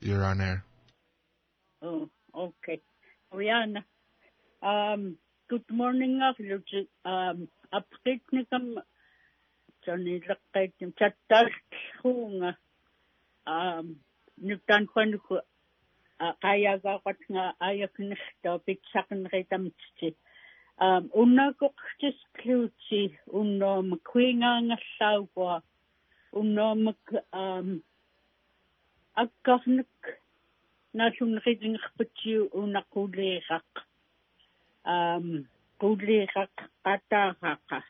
You're on air. Oh, okay. Rihanna. Good morning, Lucy. Apritnikam Johnny Lakaitim Chattash Hunga. Nutan Quanku Ayaga Watna Ayakinista, Big Sakan Retamchi. Una Goktis Cluchi, Uno McQueen Sawa, Uno Akahnik. Nasun riding Putu una Kulirak. Kulirak Kataraka.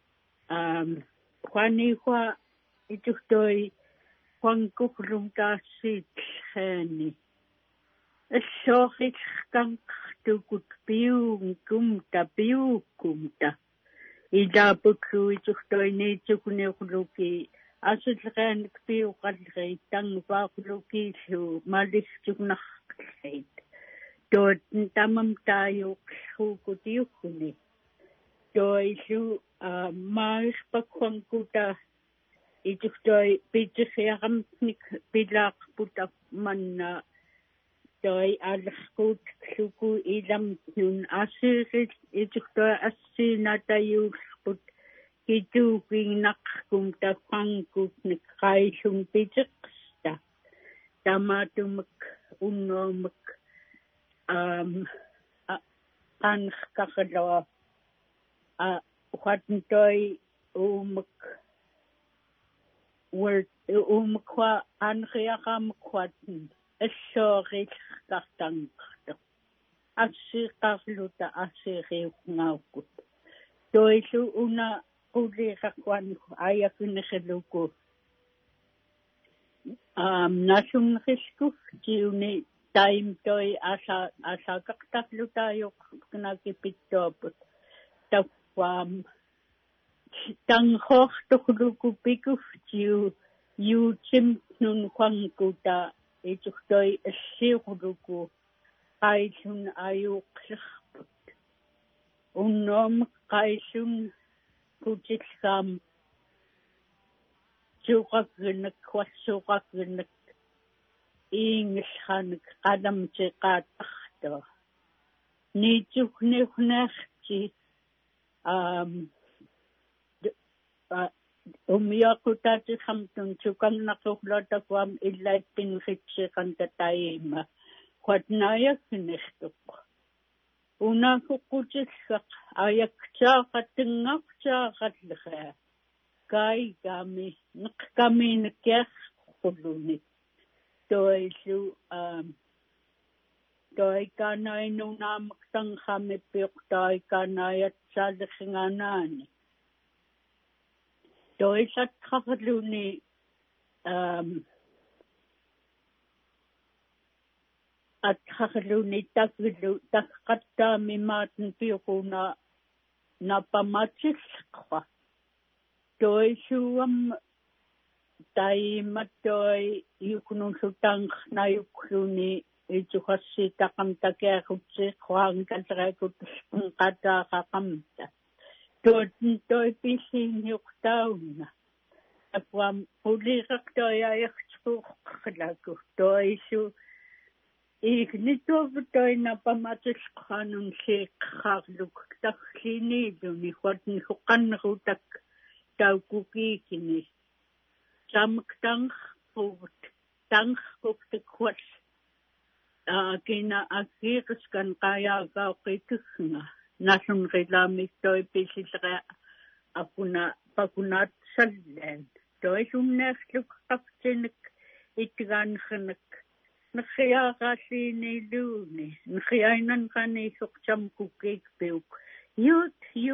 Juanihua Itutoi Juan Kukulumta Sit Henny. A short skunk to good pew gumta pew gumta. Ida Buku Itutoi Nature Asutran Pew Kadre, Tang Bakluki, who Malis Junach. Dort Tamam Tayo, who could you funi? Doi su Mars Bakwangkuta, it is doi Pijaram Nick Pilak put up manna. Doi Alaskut, Suku Idam Nun Asirit, it is doi Asinata you put. Itu nak kumta pangkut nikai sung pijaksta. Tamatum unom kakadawa watntoi word kwa anriakam kwatin. Esorit kartang. Asikarluta asiri ngaukut. Doisu una Kulirakwan Ayakineluku. Nasum Risku, Juni, time toy asa kaktaklutayo knakipitoput. Takwam Tanghoch Tokuluku Pikuf, you chim nun Kwanguta, Etuktoi, a Siruku, Kaitun Ayuk, Unom Kaitun. Kujikam Sugakunak, what Sugakunak, English Hanik, Adam Chekat, Nijuk Nefnachti, Umiakutati Hampton, Chukanakulakwam, Ilatin Hitchik and the Taima, what Nayak Nestuk. Una kukujik ayakcha katingakcha katlikha. Kai gami nakami nakyak kuluni. Doi su doi kanay nuna maktang kami piyok doi kanay at sadaksinganani. Doi sat kakaluni at kakaluni takata mi matin piyokuna na pamatis kwa. Doi suam tai matoi yukunung sutang na yukluni itu kasi takam takya kutsi kwang katray kutus kata kakamta. Doi pising yuktauna. Akwam pulirak doi ayakspuk kalaku. Doi su Ignitov na pamatis kanong si kakluk taklini duni kwatin hukan rutak tau kuki kini. Samktang put tang kukte kwat. Kina akiris kan kaya gao kitusna. Nasun rilami toy pisisra apuna pakunat salen. Toy sumnesluk kaptinik itigan khanak. Nakaya kasi ni Luni, nakayainan ka ni Sukcham Kukik Puk. Yut,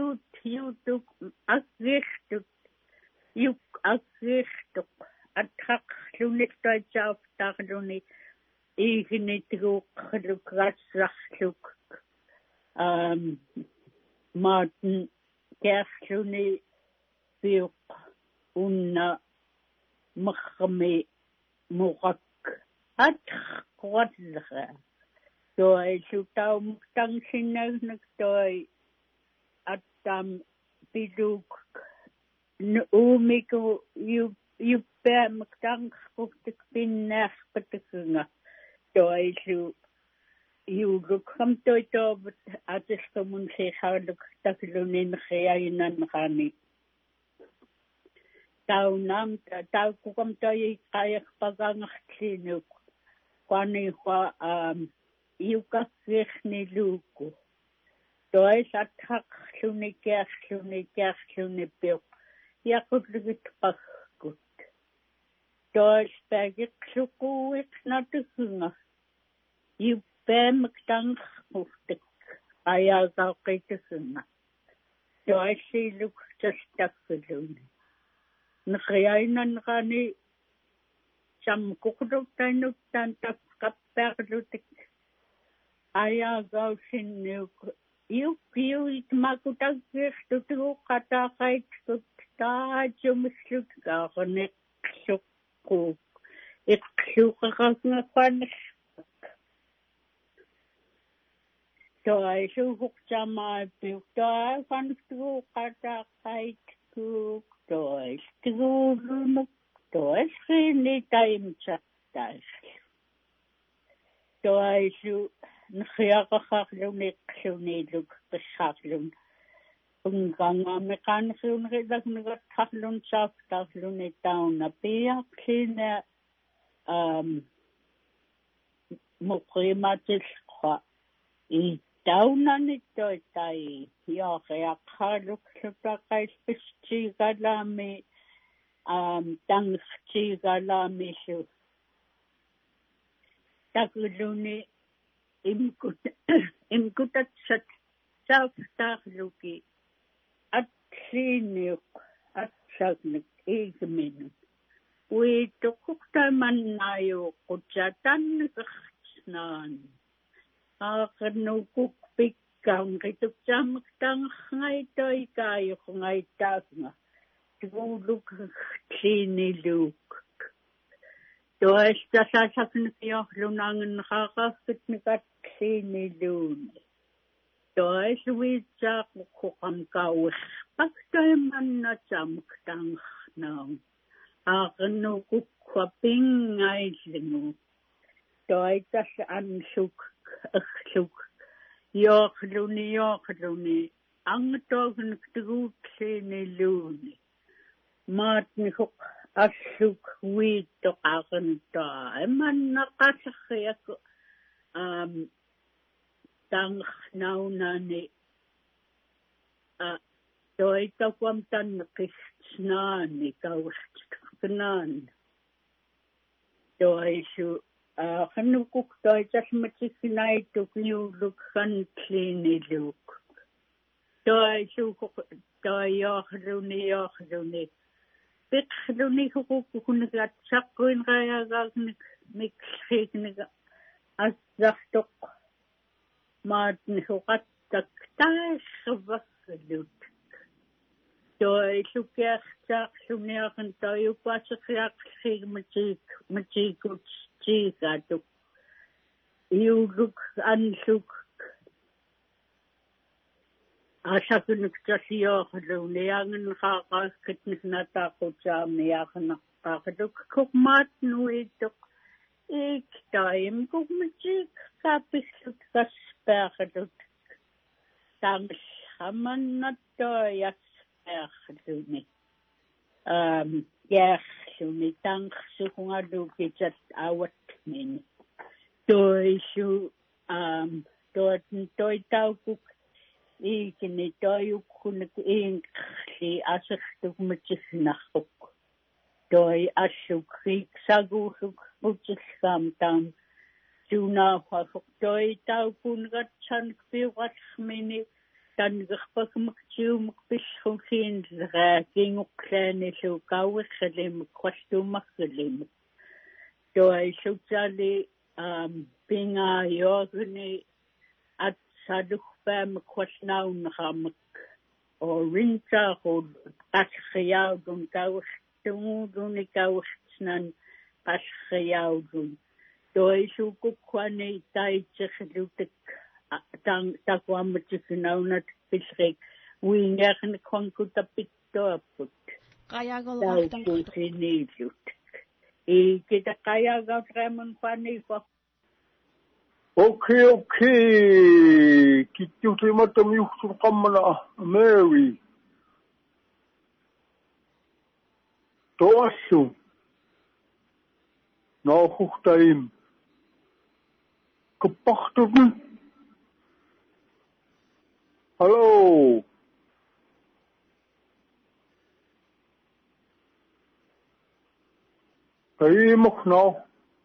agishtuk, yuk agishtuk, atak lunit ka jaf tak luni, iginitruk, lukrasrastuk, Martin, kersluni, Puk, una, makhame, murak, at kwadlaka. Doi sutaw muktang sinag nagtoy at bidug umi ko yupe muktang kuktik pinnas patikuna. toilu iuluk kam toitovat atiskamun seharluk taklunin khayainan khani taunam taukukam toi kayak pagangaklinuk kwani kwa iukakirni luku toi sathak hlunikiak pio yakutligit pakkut toi spagit klukuik natuhunga Pēmak tang muftik ayaga qaitasuna. Toasi luk tastakkulun. Nakayainan kani sam kukudok tainuk tan tapkapperlutik. Ayaga sinuk. Yuk itmakutagir tutu katakait tajumuslut garnek sukuk. Iksukakakakwanis. Toi suhukjama toi fanstu kata kait kuk toi skulunuk toi skini taim chattai toi su nkhiyakakhaklun iqluniluk qissaklun unganga mekansun ridaknigat khaklun chaftaklun itauna piaklina muqimatil kha Taunani toi tai hiaqea khaluk supakais pistigalami tangstigalami su takuluni imkutat sat saftahluki atliniuk atsagnik igminu uitukuktamannayu qutsatan qachnan Nukuk pikang kituk jamak tang ngay toy kayo ngay tagna. Tuluk tiniluk. Does tasasak niyo lunangan nakakakit nikat tinilun. Does witsak kukam kawis. Pagtay man na jamak tang nang. Nukuk kwaping ngay lingo. Doy tas ansuk. Akhluk yokhluni ang togen tugutni luni matni hok asluk wit to aganta man nakasakyak tang naunani toy takwamtan kisnani kawstnan toy su Hanukuk toy tasmachikinay tukniuluk han kliniluk. Toy sukuk toy yokhluni. Pikhluni hukukunagat sakuin kaya gagnik mikshikniga azachtok matni hukat taktash vaklut. Toy sukyak saksuniakan toy upasakyak sigmachikuts. Gatuk iuluk ansuk asakunuk tasiyokhlun yangan kakakitnis natakutsaam niyakan nakakatuk kukmat nuituk iktaim kukmachik kapisut kasperlut tangis haman natoyas perluni Yahsuni tangsukungalukitsat awat min. Toi su toi taukuk ikini toi ukunik inkli asaktuk machiknakuk. Toi asuk iksaguhuk mutsikam tam. Suna hafuk toi taukungat sankpiwat mini. Tan gakpagmaktium pishhukin king uklani so kawakhalim kwastumakhalim. So I socially pinga yogni at sadukpam kwasnaun hamak or rinta or pashayaudun kawastumudun kawasnan pashayaudun. So I sukukwani taichaklutik. Takwamachikinaunat pisrik wingakan konkuta pitoput taukusinidut kita kayaga remon panifa Okay. Kitutimatam yuhsulqammana Mary. Toassu. Nauhuhtaim. Kapachtun. Hello. Taimok now.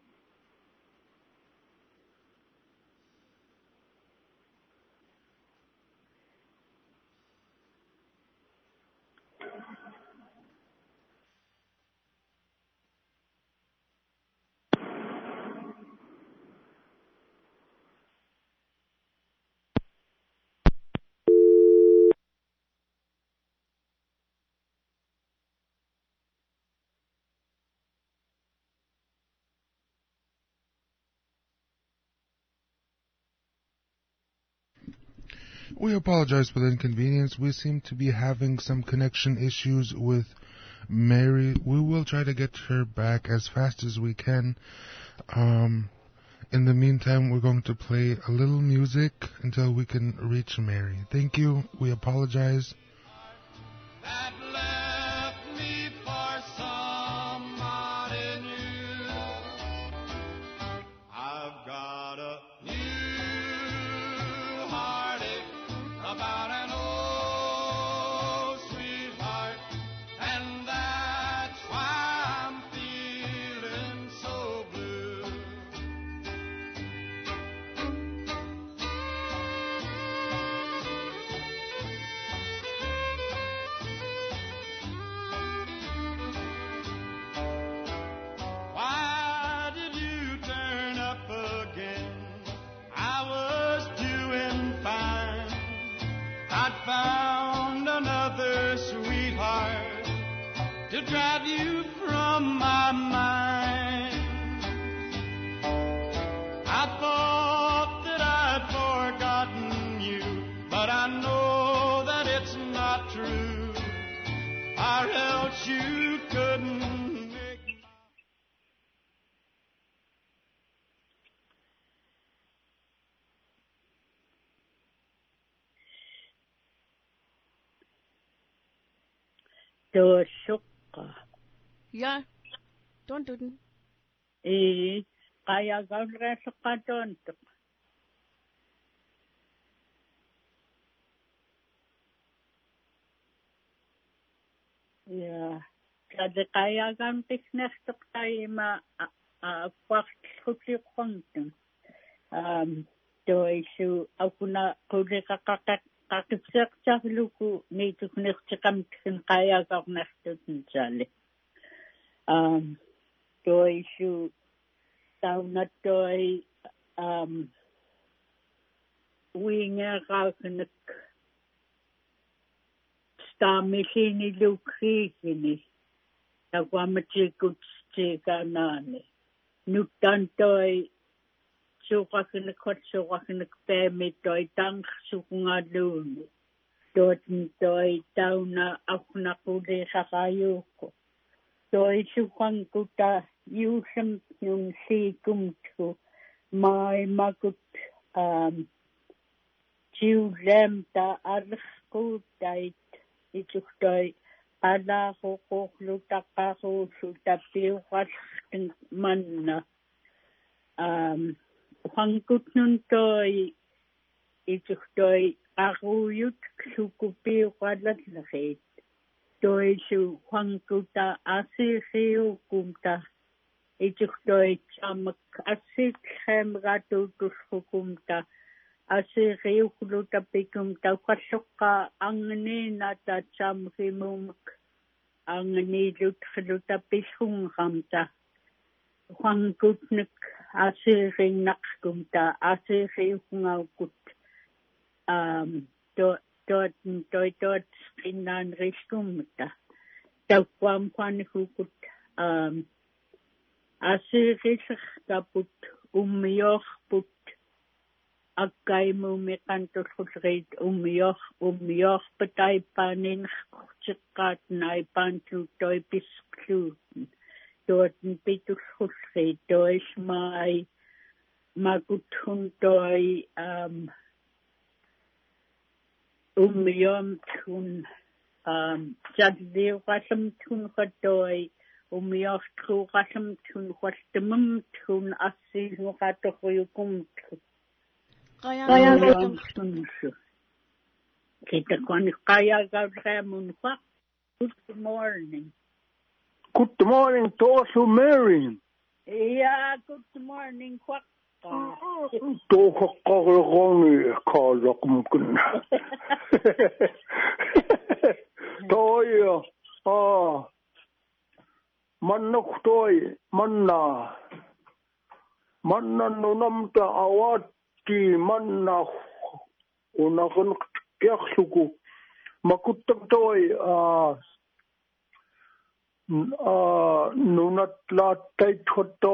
We apologize for the inconvenience. We seem to be having some connection issues with Mary. We will try to get her back as fast as we can. In the meantime, we're going to play a little music until we can reach Mary. Thank you. We apologize. That left me for somebody new. I've got a new heartache about an old sweetheart, and that's why I'm feeling so blue. Why did you turn up again? I was doing fine. I'd found another sweetheart to drive you from my mind. I thought that I'd forgotten you, but I know that it's not true, or else you couldn't make Toshukka. Yeah, don't do it. Kaya gawresukadontuk. Ja. Kade kaya gamtik nestuk taima kwakutlikontum. Toisu akuna kakipsakluku nituknirtikamtkin kaya garnastutun sali. Toisu taunatoi uingeraukenek staamisini lukriikini takwamatikutstikanani nuttantoi suqakinek peemitoi tangsukungaluuni tootintoi tauna aknaquliqaqayuuqu toisuqankuta yuusam nun siikumtku maailmakut tiulemta arqquutait ituktoi alaaquqluttaqaruussu tappiuqallqin manna uqankutnun toi ituktoi qaruuyut sukupiuqallallerit toisu uqankuta asiiqiukumta ituktoi tsamak asiiqheemratuutusqukumta asiiqiuqlutapikumta uqalluqqa angniinata tsamqimumak angniilutqlutapillunqamta uqankutnek asiiqinnaqkumta asiiqiuqngaukut toit qinnaanriskummata tauquamquanihukut asiiqissertaput ummiorput akkaimumiqantullulleriit ummiorpataippaaninnerqortiqqaat naipaantluuttoi pisqluuten tuatin pitullullerit toismaai Makutun doi umiyom tun jadliw qasam tun qadoi umiyof tru qasam tun qastamum tun assil nuqatoquyukum Qaya tun kita kwani qaya gawdramun fa. Good morning. Good morning to also Mary. Yeah, good morning, Quack. Toch gewoon kalak mungkin. Toy manok toy manna nunam ta awati manna unakun yaksuku makutak toy nunat latai thoto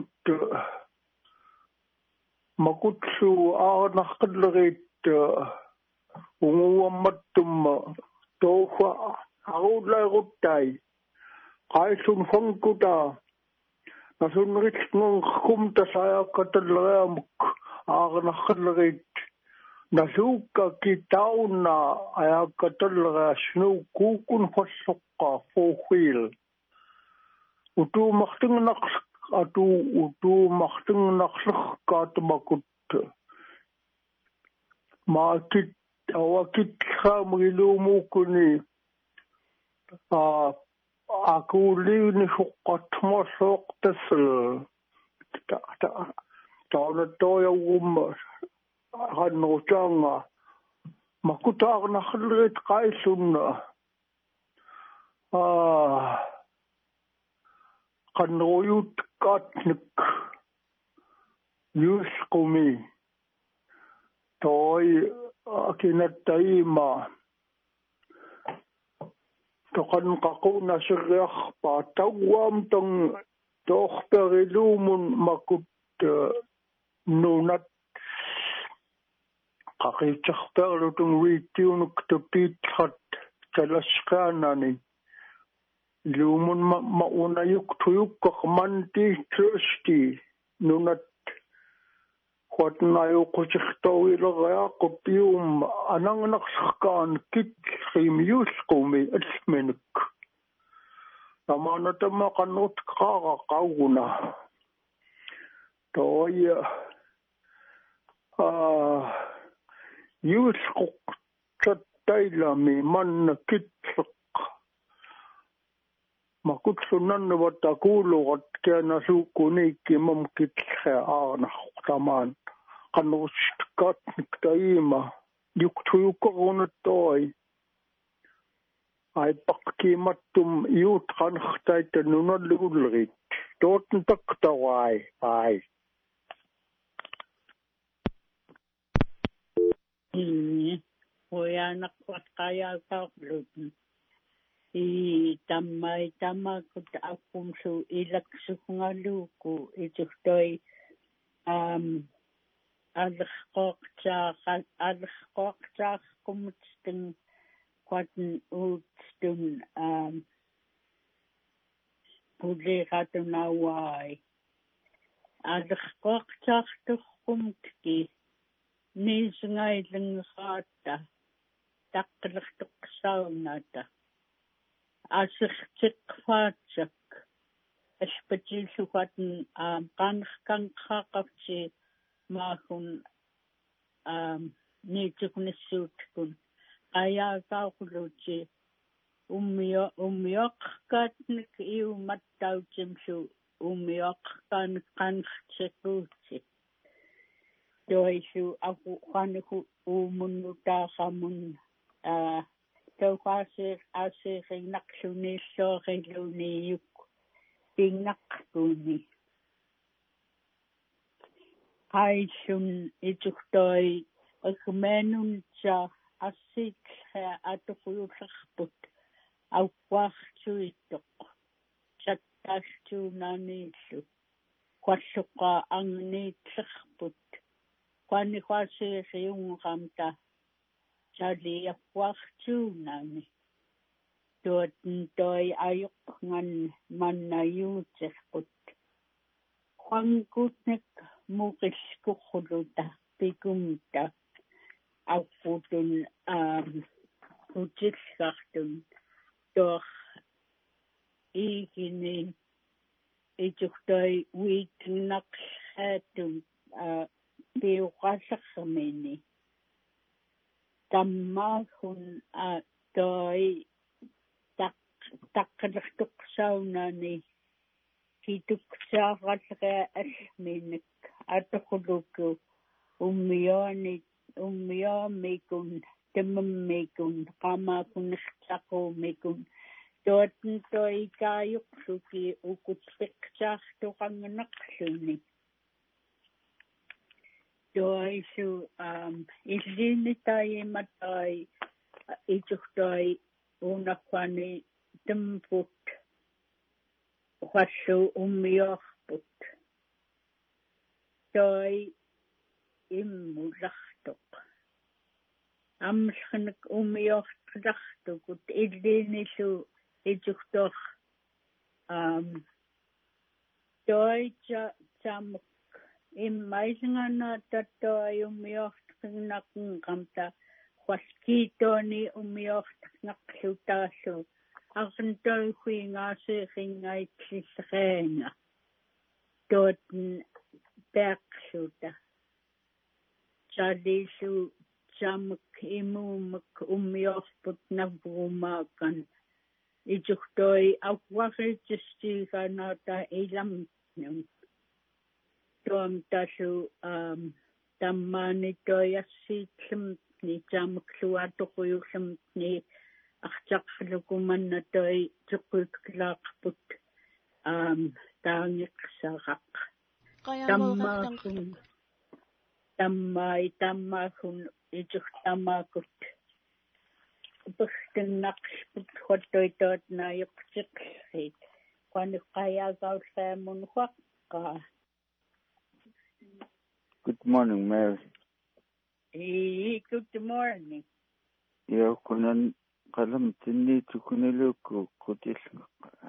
makutsu nakadlerit unguamatum tofa aula rutai kaisun fangkuta nasun ritngung kumta saya katadleramuk nakadlerit nasuka kitauna aya katadlera snu kukun fasokka fohil utu machting naksluk makut makit awakit khamilumukuni aku liwni suqat mosoqtasl tauna toya hanotanga makutar nakhlrit qaisunna qanroyut katnik yusqumi toy akinataima toqan qaquna sirriarpa tawam tong toqperilumun makut nunat qaqitserperlutun riitiunuk tupitrat talasqaanani lumun maunayuk tuyukkaq manti trusty nunat qatnayu quchirtawilaqaqut yum anangnaqsqaan kitrim yusqumi asmenuk amanatama qannut qaqa qawna toya yusquq tattailami manna kitseq makutsunan watakuluqat kianasukunikki mamkitse aarnaqtamaan qannuustkat taima yuktuyukorunatoi ai pakkimattum yuut qanxtaita nunalulrit tootn taktawai ai Hoyanak watkaya taqlutun tamakut akumsu ilaksukungaluku itustoi alqoqtaaqumutstun qatn utstun puliqatunawai alqoqtaaqtuqqumtki nisngailingaata taqqlertuqqsaunata asirtiqfaatsak aspatiilluqatn qanerkanqaqavti maahun niituknissuutkun qayaaqaaquluuti ummioqqaatnik iumattautimsu ummioqqaanik qanertikuuti toisu aquqanuku uumunutaaqamun tauqaasir aasirinaqsuniilluorilluuniiyuk tinnaqquni aisun ituqtoi agmenunsa assiitlha atuquyullerput auqquartuittoq sattaartuunaniillu qalluqa angniitlerput qaniqaasiiriungamta saliappuartuunani tuatn toi ayoqqngan mannayuuterput qangkutnik muuqillkuquluta pikumta aqutun utillartun toor iiginin itsuqtoi uitnaqshaatun piuqallarmini tammaahun toi taqqalertuqsaunani kituksaaralleria alminik atoquluku ummiaamikun tamammikun qaamaakunnertaqumikun toatun toi kaayuqluki ukutpiqsaartuqanganaqluni toisu illiinitaimatai itsuqtoi uunaqquani tamput huallu ummiorput toi immullartuq amllernak ummiortlartukut illiinillu itsuqtor toi tsamuk immaisngana tattoi ummiortlarnaqnqamta hualkiitooni ummiortlarnaqlutaallu arntoi huingaasiringaitllillereanga tootn peaqluta sallisu tsamuk imuumak ummiorput navruumaakan itsuqtoi awwaritsistiigaanaata ilamnun toam tallu tammaani toi assiitlamni tsamukluatoquyullamni артақлукуманна той теққуикклаақпут таангиқсарақ таммаахун итухтамаакут пэртэннақспут хуаттуитоот наайоқтиқлит қанеққаяагауллаамун хуаққа. Good morning, Mary. Good morning. Я кунан qalam tinni tukunilukku kutilluqa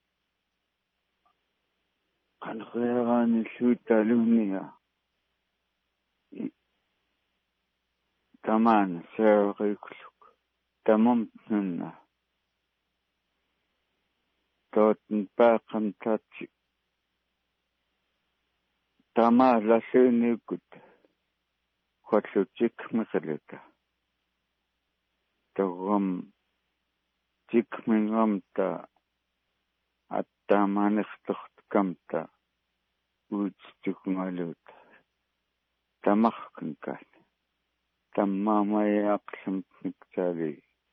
qanqeeraani suutalunniga tamaan seeriqluk tamamnunna tootn paaqam tatsi tamaa lassuunikut huallutik miqalita togam tikmingamta attamanertortkamta uutstukungaluut tamarkankan tammaamayaaqlamniktaali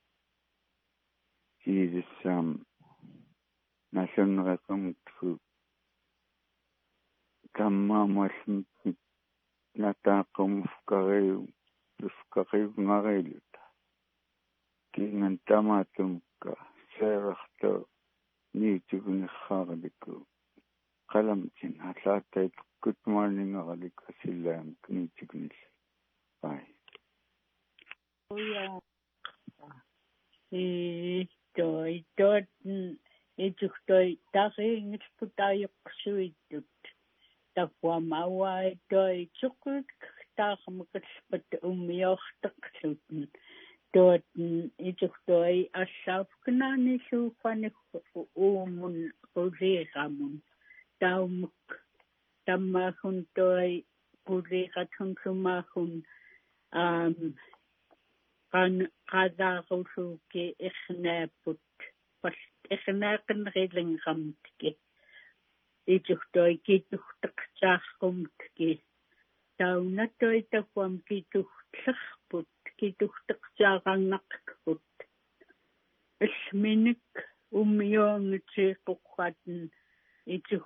jiidissam nallunneqamtku tammaamallmnik nataaqamufkariungarillut kingan tamatumka seerartu niitugunirraarlikku qalamtin hallaattait good morning aralik asillaam niitugunil bye toi itsuqtoi tariingilputaajoqsuittut taquamauai toi tsuqut taarmakalpat ummiortaqlutun tootn itsuqtoi assaufkanaanillu qanik uumun quliiqamun taumuk tammaahun toi quliiqatunlumaagun qadaarulluuki irnaaput irnaaqanrillinqamtki itsuqtoi kituqteqsaarqumtki taunatoi taquam kituqtlerput kituqteqsaarannaqkut ilminik ummiuangitiiquqqatn itsuq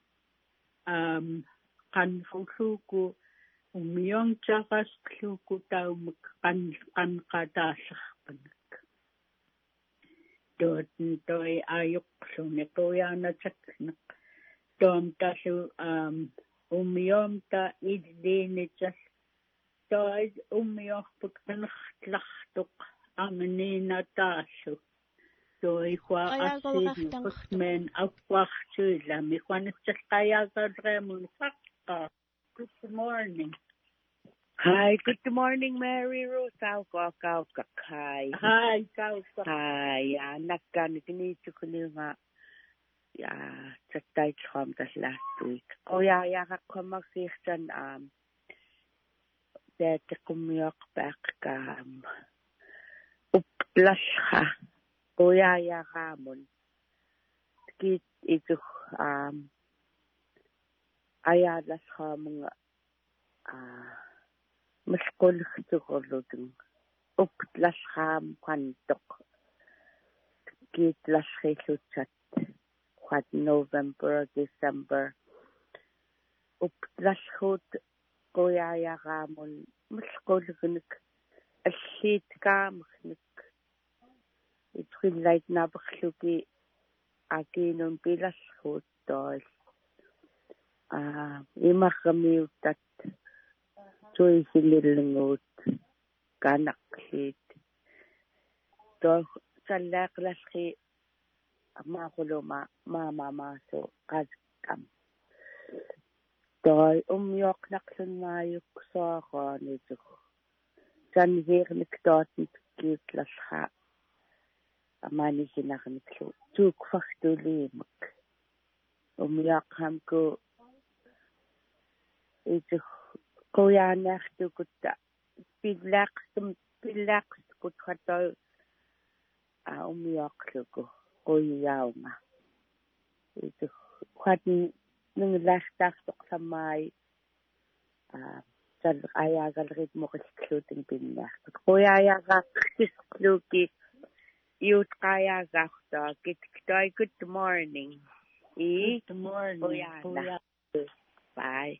qanfulluuku ummiuangtaaqaasqluuku taumak qanqataallerpanak tootn toi aayuqluni quyaanatakneq toam tallu ummiuamta illiinitsal toi ummiorput qanertlartuq amniinataallu toi hua assiin men awwartuilami quanitsalqayaaqalreamun faqqa good morning. Hi, good morning, Mary Rose. Hi, Kauka. Hi, nakkan kinito ko nga. Tatay from the last week. Kakomaksitan that kumiyok back uplasha. Kamon. Kit ito ayadas hamong maskol tukolodung uplasha kantok. Kit lashe luchat. What November, December. Uplashoot koyaya ramon maskolugunik ashit kamnik. It will like nabakluki again on bilashoot doll. Imakamiut that choice little ganaklit. Do salaklashe. Makuloma mama so kazkam. Doi yok naksun mayuk so nito. Jan vernik dorten geht lasha. Amani sinakniklo. Tuk faktulimak. Yok hamko. Ito koya nachtu kuta. Pilaks kutkato. Yok lugo. Koyaunga. Ito kwati nung last sa may ayagal ritmo kiskluting pinnak. Koyaga kiskluki yut kayaga to kitkoy good morning. Good morning. Koyaga. Bye.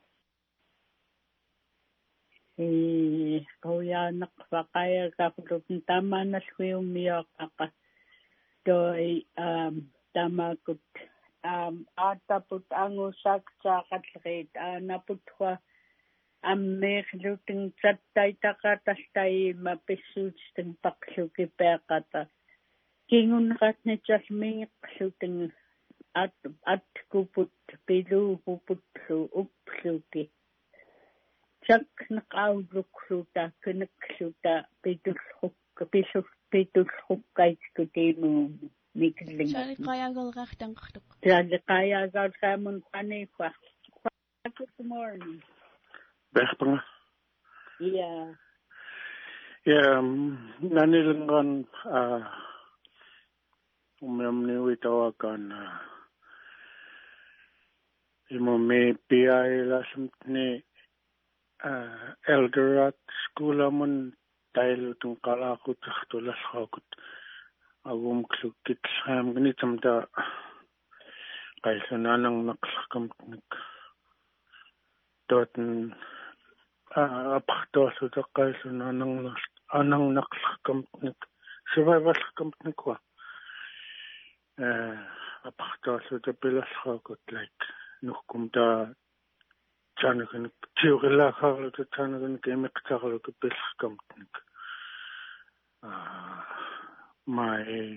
Koyanak kayaga kutun tama na siya umiyok ka. Doi tamakut ataput angusak sa katlit naputwa ammerluting chattay takatastay mapisud ting paksuki pekata kingun kat ni jasming suting at kuput pilu kuput upsuki chak nakauluksuta kinaksuta pitul kay kutimo mikling. Sali kaya gal rachtang ktuk. Sali kaya gal kamon panefa. Good morning. Berpanga. Yeah. Yeah, nanilangan umyamni witawakan imo me PI lasmtni Eldorat school amon tayo itong kalakot tulas hakot agum klukit ham ganitam da kaysa nanang naklakampnik doten apaktos da kaysa nanang naklakampnik survival kampnik wa apaktos da pilas hakot like nukum da Chanagan Tiogala Harlow to Chanagan Game Carlo to Bilskampnik. My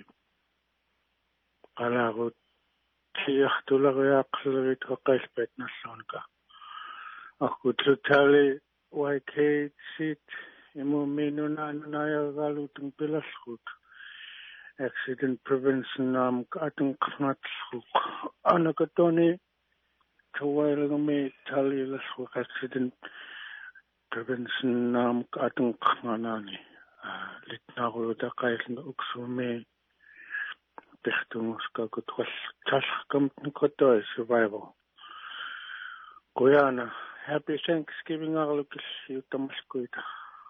Alago Tiachtula Accelerate Hockeyspet Nasonka. A good tally YK seat Imumino Naya Galuting Pilaskut. Accident prevention Atung Knatsuk Anakatoni. Kawailang may talilas ko accident prevention atong kanani litna ko da kay ng uksume tehtung ska ko twas kam ko to survival Guyana happy Thanksgiving alukis utamas ko ita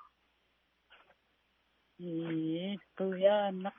Guyana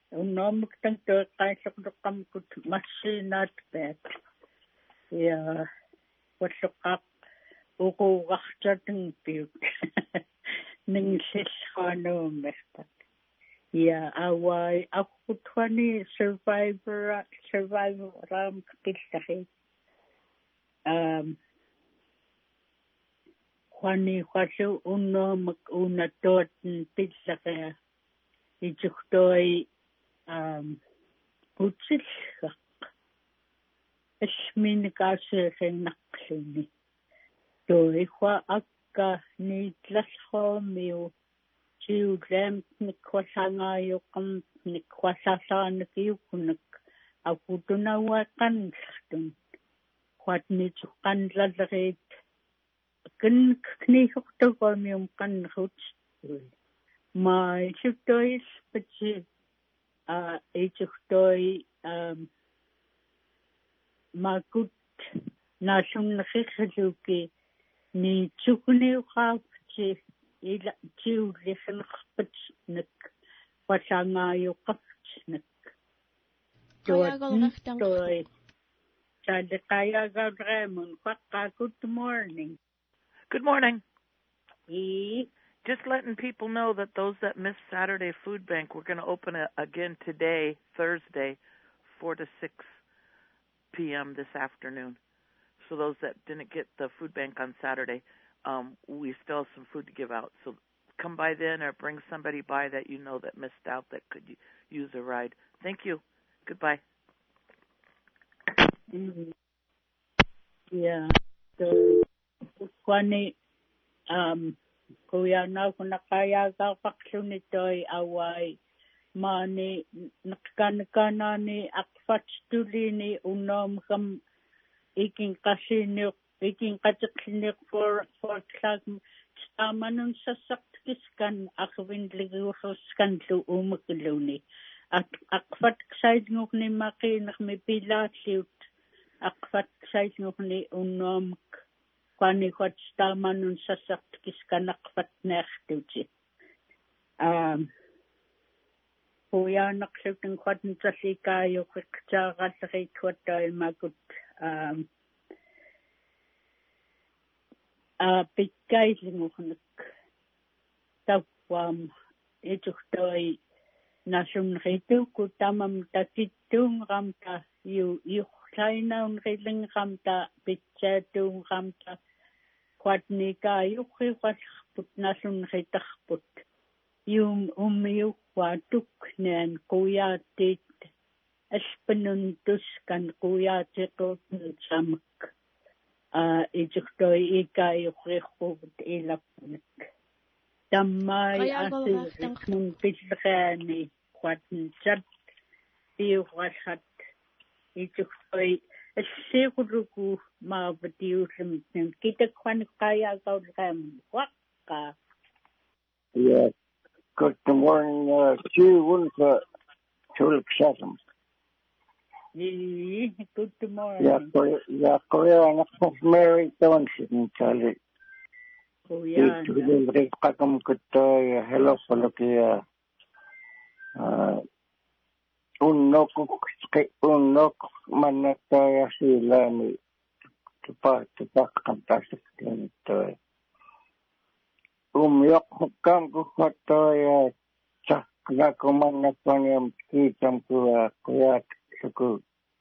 unnomuk tang to qaisaqduqqam kut massiinaat paat ya walluqqaaq uquuqartatun piut ningillaanuummerpat ya awai aqutwani survivor ram qillari Juani Juasu unnomuk unatootn pillaqia itsuqtoi utsillaq isminikaasiqinnaqqluni toiqua akka niitlasqoomiu tiuleamt nikquallaangaayoqqam nikquallaarlaanikiukunak akutunauaqanllartun quatnituqqanlalleriit kniiqortuqamium qannrut mai suttois pati itsuqtoi makut nasunnerriqluki ni tsukuniuqaapti ila tiulliqnerpat nak quallaangaayoqqartnak toi Salqayagawremun qaqqa good morning. Good morning. Just letting people know that those that missed Saturday Food Bank, we're going to open it again today, Thursday, 4 to 6 p.m. this afternoon. So those that didn't get the food bank on Saturday, we still have some food to give out. So come by then or bring somebody by that you know that missed out that could use a ride. Thank you. Goodbye. Yeah. So, kwani kuya na kunakaya ka paksunitoy away mani nakkankanani akfatstulini unom kam iking kasini iking katiklinik for klag stamanun sasaktkiskan akwindliguhuskan lu umakluni akfat ksaidngukni makinak mi pilatliut akfat ksaidngukni unom kwani kwat stamanun sasaktkiskan akfat nertuti Kuya naksuteng kwatn tasikayo kiktsaralri kwatay magut pikkailinguknak tawam ituktoy nasunritu kutamam takittung ramta yuhlainaun riling ramta pitsatung ramta kwatnikaayukhi walput nasunritarput umiuqatuknan quyatit aspanun tuskan quyaatiqutn samak ituktoy ikaayuqriqput ilapnak tammai asirikmun pillqaani quatn chat tiuqalhat ituktoy assiguruku maavatiullamtnan kitakwan qaayaqaulqaam waqqa Yes. Good morning, Chiwunka Chulkshatam. Good morning. Yeah, Korea, and Mary Township in Charlie. Korea. Hello, Solokia. Unok manataya silami. Tupak fantastic. Umyok hukam kuhatoya chakna kumana kwanyam kitam kuyat suku.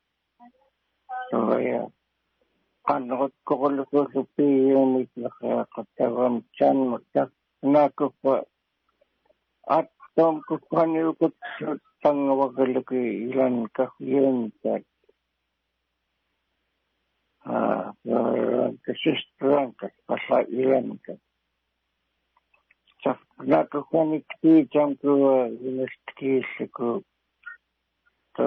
Toya kanot kokoluko supi yunit nakakatawam chan matak nakupa at tom kukwanyukut sutang wagaluki ilan kahyun kat. Kasistran kat pasa ilan kat. Nakukunik jam ko university ko to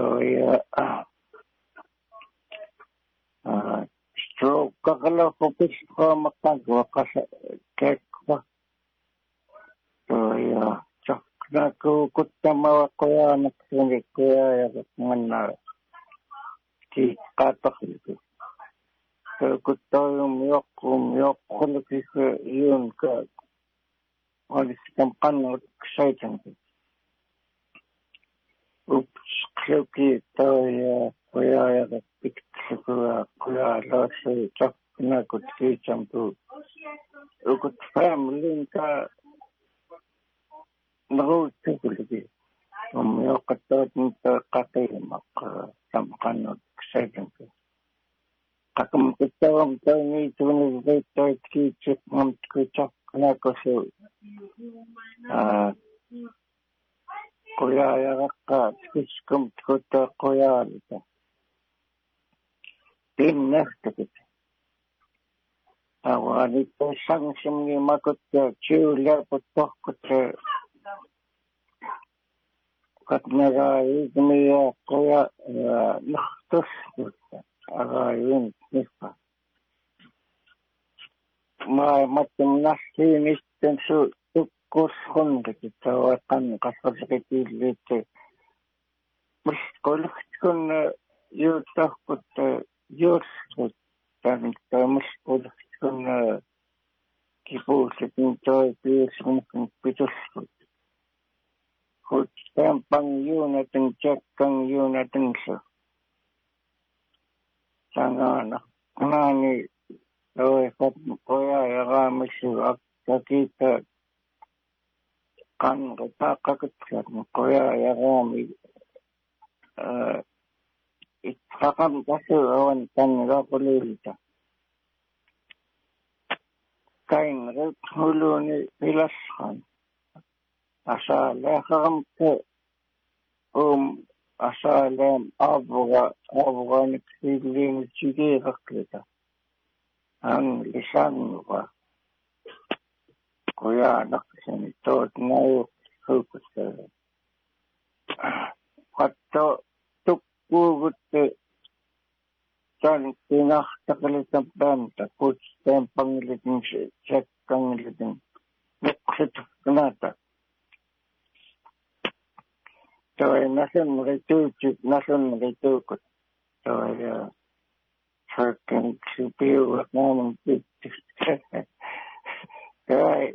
stroke kakala ko pis ko makagwa kasi kekwa to naku kutama ko naksunik ko mana ki katak ko to kutayong yok kulik yun ka All this campaign exciting. Suki toy kuya picture kuya losi chak na kutki champu ukut family ka nago tukuli yo katot nta kate mak samkan second kakam kitawam tani tuni veto ki chip mam kuchak na koso kuya yakka kiskum kuta kuya lita tin neftet awani to sangsim ni makut chula putok kuta katnaga izmiya kuya nakhtus agayun nifa ma matum nasi nisten su tukos honde kitawatan kasarkiti lite mus koluk kun yutah kut yurs kut tan mus koluk kun kipul sitin toy pis kun pitus kut tampang yunatin cekang yunatin su sangana nani oy kut koya yagamisu akita kan kakakit koya yagami itakam kasi awan tan rakulita kain ret huluni pilaskan asa lekam ke asa lem abuga niksilin chigi raklita ang lisan ba kuya naksin tot na focus hatto tukkugut tan tinaktakalitan banta kuts tempangilitin chekkangilitin nuksit kanata toy nasun mritukut toy certain superior naman kaya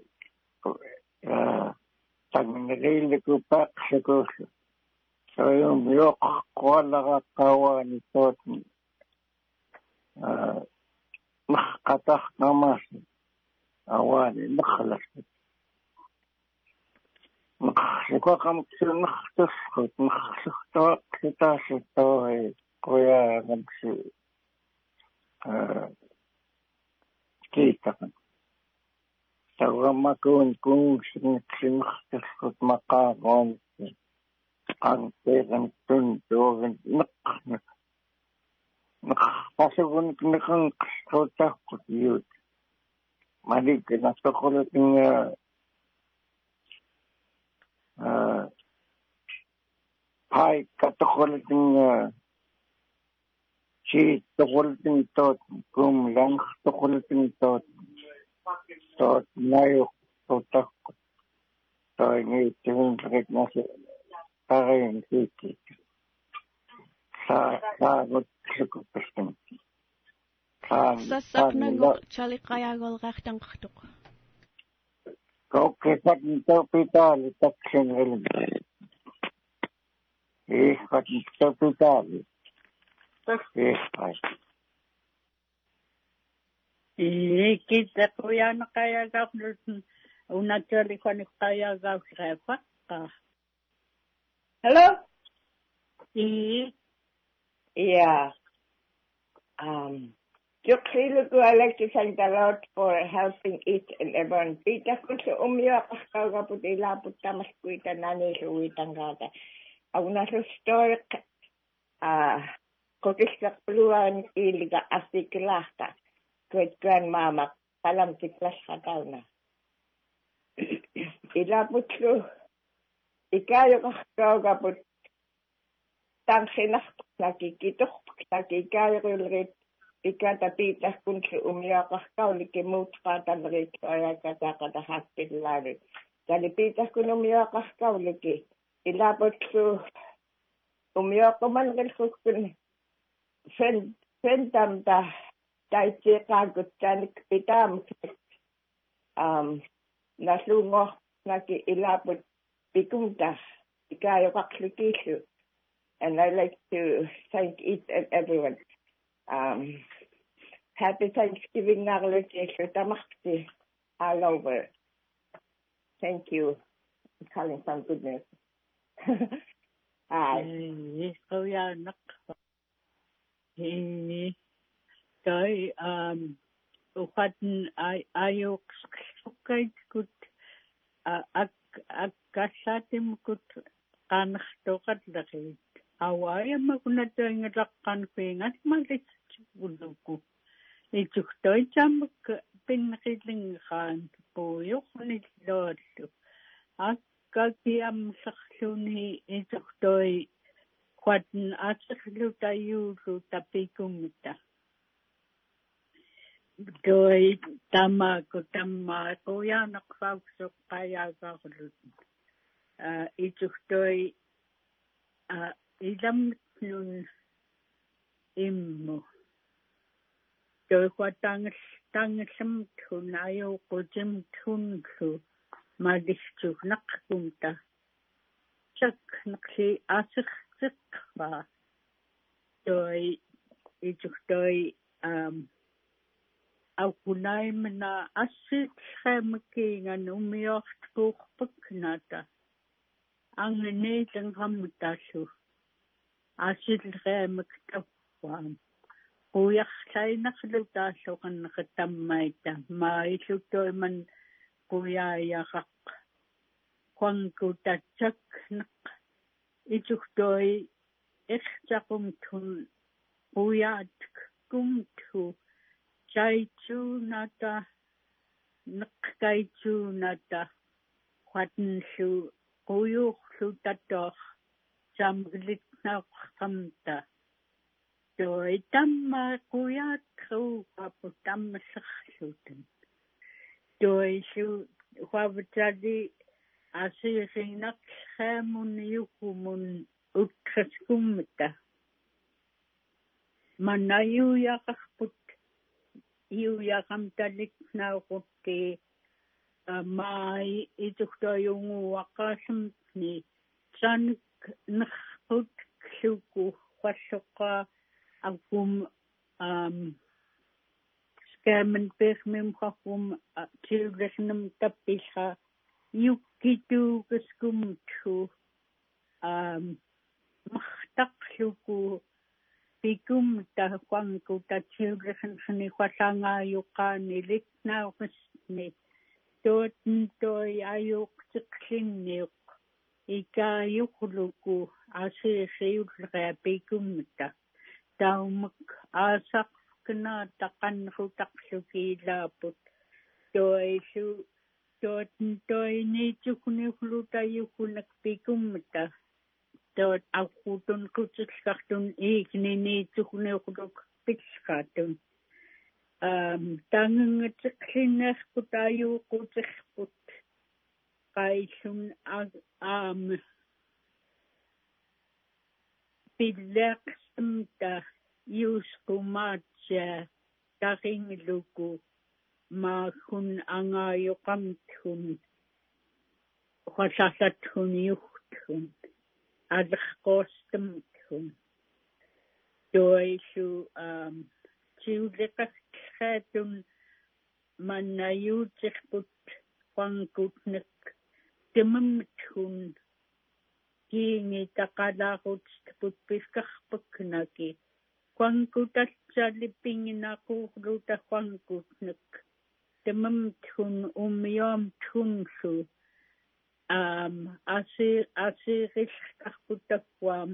tagnagayli ko pa sa kurso. So yung yok ko nakakawa nito makakatak namas awani nakalas. Makasiko kam nakasuskot nakasukto kita sa to kuya nagsi kita kan. Tawag makun kung sinakot makakon ang perang tundo nakapasok nakang kota ko yun malik nasakulat ng pai katakulat ng si takulat ng tot kum lang takulat ng tot tot nayo totak to ni tung rek na kain siki sa gut pestem sasak nango chali kaya gol gachtang khtuk ko kepat to pita litak sengel pat to pita kita kuya na kaya gaw una chali ko ni kaya gaw shefa ka hello yeah yo creo que Alex is thank the Lord for helping each and everyone pita ko sa umyo kaga putila putamas kuita nani suwitang gata una story ko kisak peluang iliga asiklasta great grandmama palam tiklas kataw na ilapot ko ikayo kakagapot tangsinak nakikitok nakikayo ko ulit ikatapitas kung si umiyakas ka ulikimut katan rin kaya katakata hospital rin kalipitas kung umiyakas ka uliki ilapot ko umiyako man rin ko fendam ta dahil siya kagot dyan itam naslungo naki ilapot pikumta ikayo kaklikiso And I'd like to thank each and everyone. Happy Thanksgiving, all over. Thank you. I'm calling some good news. Uqatan ayuq sukkaitkut akkallatimkut qanertoqallaqit awayamakunatuingalaqqan kuingat malitsuuluku itsuqtoitamuk pinneqillingaan puuyuqnilloollu akkakiamsarluni itsuqtoi quatan atsirlu tayuulu tapikumita Doi tamma kuyanak fausuk qayaaqarlut ituhtoi ilamnun immu doi quatangsamthun ayuqutimthunlu malissugnaqkumta chaknaqli asirsiqqa doi ituhtoi Aukunaimena asit xemkingan umiortpuqpuknata angneitan ramutasu asit xemktawam uyarlainarlutaalluqannaqatammaita maillutoiman kuyaayaqaq quankutatsak ituhtoi irtaqumthun kuyaatkumthu Chaichunata Nakaichunata Quatensu Uyuxlu Tator Samglitnauqamta Doi Tamma Kuyatru Paputammasarlutan Doi Su Huavatali Asirinak Yukumun Utraskumta Manayu Yakaput Iuyaqamtaliknauqutti mai ituqtoyungu waqasamni sanik naqut kluku walluqa akum skamen permim khum childrenum tapilha yukitu kuskumtu mahtaqluku Pikum tahquanku tachilrexni hualanga yuqani litnauqisni toy ayuq tiqlinniuq ika yuqluku asiriulqa pikumta taumuk asaqkna taqanrutaqlukilaaput toy nichukniuqluta yuqnak pikumta Dort aufgutun kutzkartun ignini tuhneuqluk pitskatun tangngitsiklinner kutayu kutzerput qaillun pilleqsmta yuskumatja taringluku maahun angayuqamthun huasallathun yuhtun Adrkostumthun Doisu Chiuliqatun Manayutirput Quankutnik Timumthun Kiingi taqalaqutput piskarpuknaki Quankutatsalipinginaquqluta Quankutnik Timumthun umiomthunsu asirishkarputakwam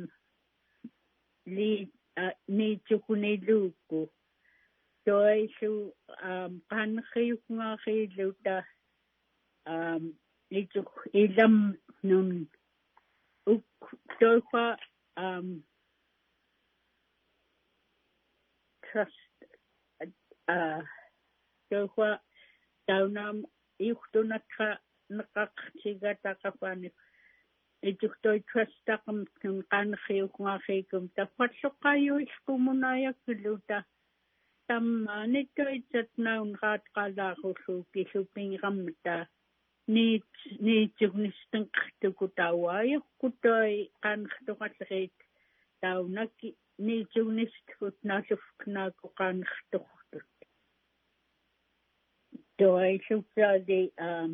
nichukuniluku toisu qanqiyuqngariluta nichuk ilam nun toiqa trust toiqa taunam iuqtunatra naqaqtigataqqapani ituqtoy trustaqam qanqiuqngaqikum taqwalluqayuiskumunayakluta tammanitoitsatnaun qaatqalaqulluki supinramta niitsugnistenqtukutawayuqkutoy qanqtuqallrit taunaki niitunistut naasufknaaku qaannertuqtut toaisuksaali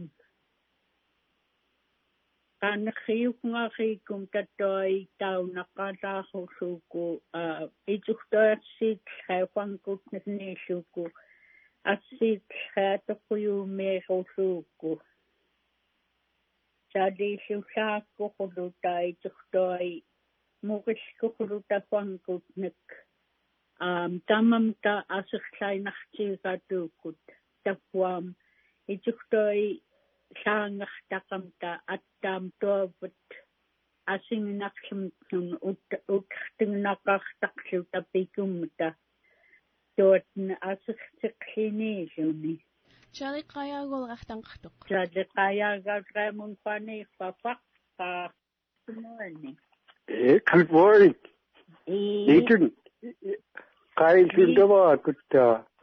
qaannerriukngariikum tattoi taunaqalaarrusuuku ituhtoersiit haafankut niilluku assiit haatoquyuumeerusuuku saaliillullaakkuquluta ituhtoi muqiskuqulutafankutnik tamamta asirlainartiigatuukut tapuam ituhtoi saangertaqamta attaam tuavat asinginarlumtnun uttertingnaqartaqlu tapikumta tuatn asirtiqliniilluni Chaliqayagulqartanqartuq Chaliqayagaqamun faniiffafaqqa tunuani Good morning. Ethan, Kaisindava Kutta,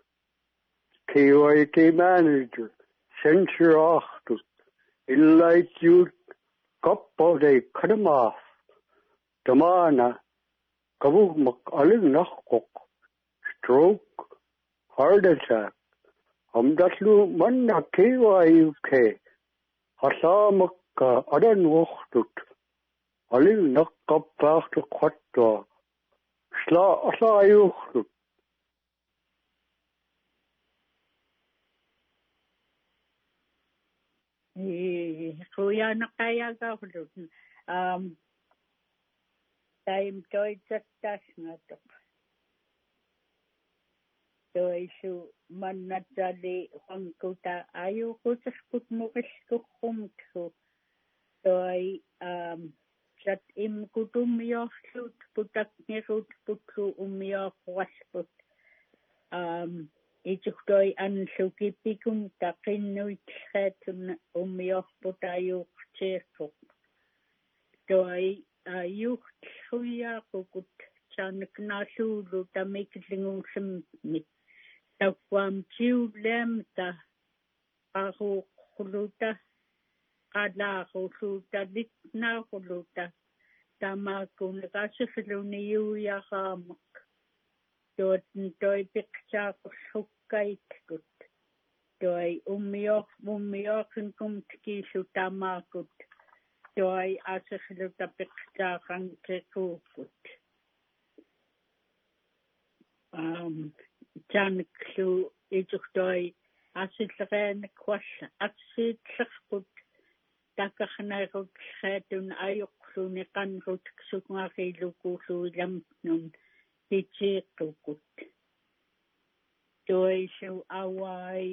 KYK manager, censure Achtus, Illite Youth, Kappode, Kadamaf, Damana, Kabumak Alin Nachkok, stroke, heart attack, Amdatlu Manna KYUK, Hasamak Adan Wachtut, Alin naqqappaartu qatta slaayuqlut quyanaqayagaarlut taim toitsattasngatuq toisu mannatsali qankuta ayuquterput muqiskuqqumthu toi Sat kutumiorlut putaknirut putlu umiorwasput ituhtoi anlukipikum taqinnuitxaatun umiorputayuqtiiqquq toi yuqtluyaaqukut saanaknaalluulu tamiklinguullammi tawwaam tiullaamta qaruuqluta qalaaruuluta litnaaruuluta tamaakkunaqasirluniuuyaraamak tuatn toi piqsaaqurrukkaitkut toi ummiorrinkum tikiillu tamaakut toi asirluta piqsaaqanqikuukut taniklu ituhtoi asillereanak walla aksiitlerput takarnerut xaatun ayoqluni qanrut ksuqarilukuulluilamtnun pitsiiqqukut toisu awai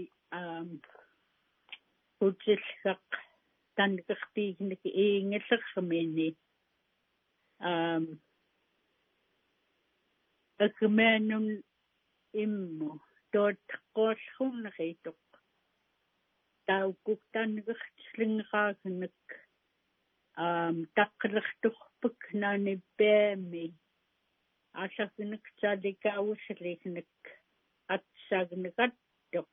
putsillaq tanqerpiignik iingellermini akmaanun immu tootqollrunnerituq taukuktangertslingeraagnak taqqlerturpuk naanippaami asagnak salikauuslignak atsagnagattoq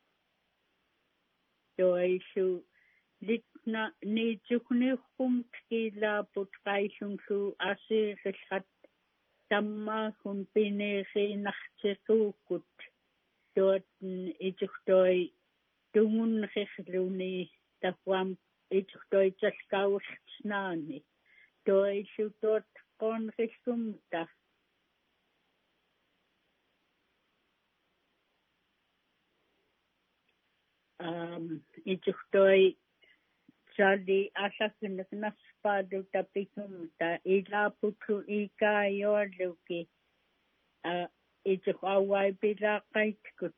toisu litna niitsugniurrum tkiilaaput qaillunlu asiirillat tammaahun pineeriinartiquukut tuatn ituhtoi tungunnerluni tapuam ituhtoi talkaullsnaani toisu tuat qonrissumta ituhtoi sali asaknak naspadu tapikumta ilaaputlu ikaayoaluki ituh awai pilaaqaitkut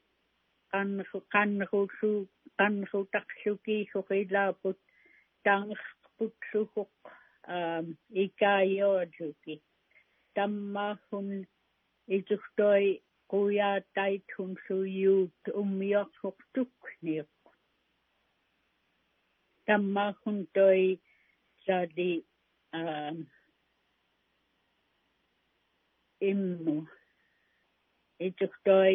qanrutaqlukiihuqilaaput tangerputluhuq ikaayoaluki tammaahun ituhtoi quyaataithun suyuut ummiorruqtukniuq tammaahun toi sali immu ituhtoi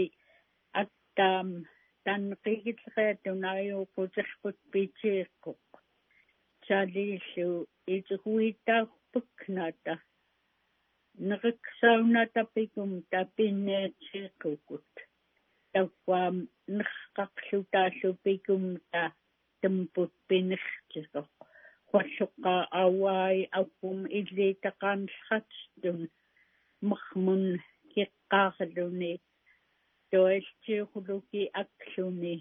tanqigitleqaatun ayuuquterput pitsiiqquk saliillu ituhuitaarpuknata nriksauna tapikum tapinneetsiqukut tawam nrqaqlutaallu pikum ta temput pinertisoq walluqa awai aqum illitaqaanllatun maqmun kiqqaarluni toeltiuquluki akluni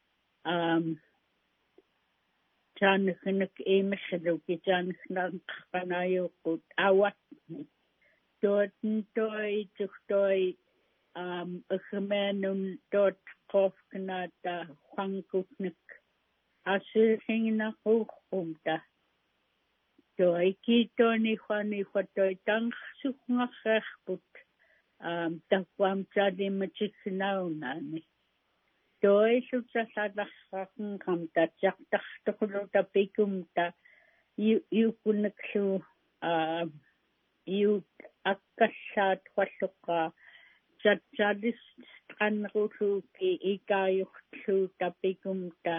taanaknak iimallluki taanaknaqanayuqqut awatni toi tuhtoi agmenun dot qofknata quangkutnik asirringinaqurqumta toi kitoni khani khotoi tangsuqngarrerput takwam talimatiknaunani toi sutsalarraqngam tatjaqtartuquluta pikumta yukunaklu yu akkallaat walluqa tatsalis qanrulluki ikayuqtlu tapikumta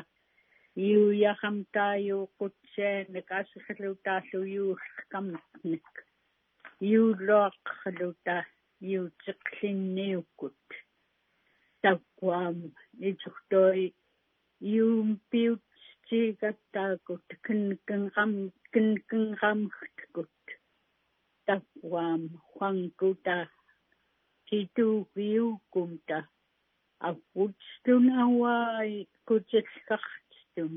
yuuyahamtaayuuqutseenak asirlutaallu yuullkamnik yuulluaqluta yuutsiqlinniukut takwaam itsuqtoi yuumpiutsigattaakut kinkinramtkut takwaam huankuta kituugiukumta aqutstun awai kutsilqartstun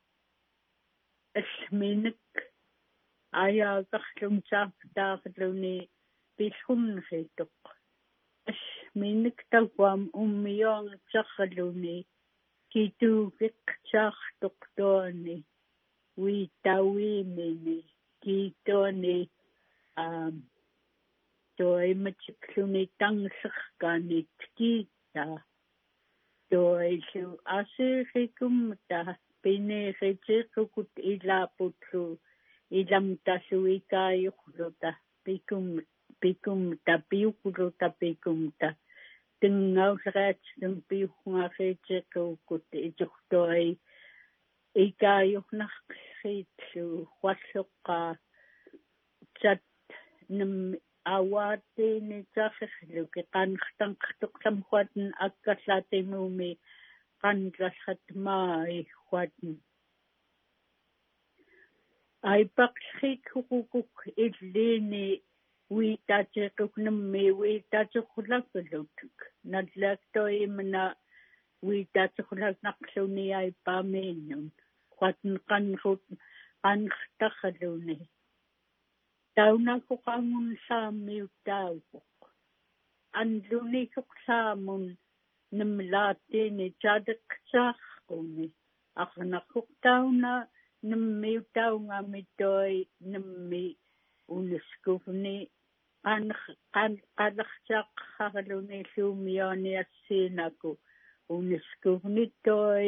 asminik ayaaqarlum saartaarluni pilhunrituq asminik takwaam ummiyoongerluni kituugiqsaartuq tooni wiitauimini kiitooni toimatsikluni tangserkanitkiita toilu asirikumta pineeritiqukut ilaaputlu ilamtalluikaayuqluta pikumta piukuluta pikumta tingaulleratsun piuqngaritiqukut ituqtoi ikaayuqnarqitlu walluqa tat nam awaatini taserluki qanqtanqtuqlam huatn akkallatimumi qanlallatmaai huatn aipaqlhikukuk illini wiitatiquknammi wiitatiqulaklutuk nallaktoimna wiitatiqulaknaqluni aipaaminnun huatn qanqtarluni taunakuqangun saammiuttauquq anlunikuqsaamun namlaatini tadiqsaarquni aqnaqquq tauna nammiutaungami nammi unuskuvni qalarsaaqharluni luumioniassiinaku unuskuvni toi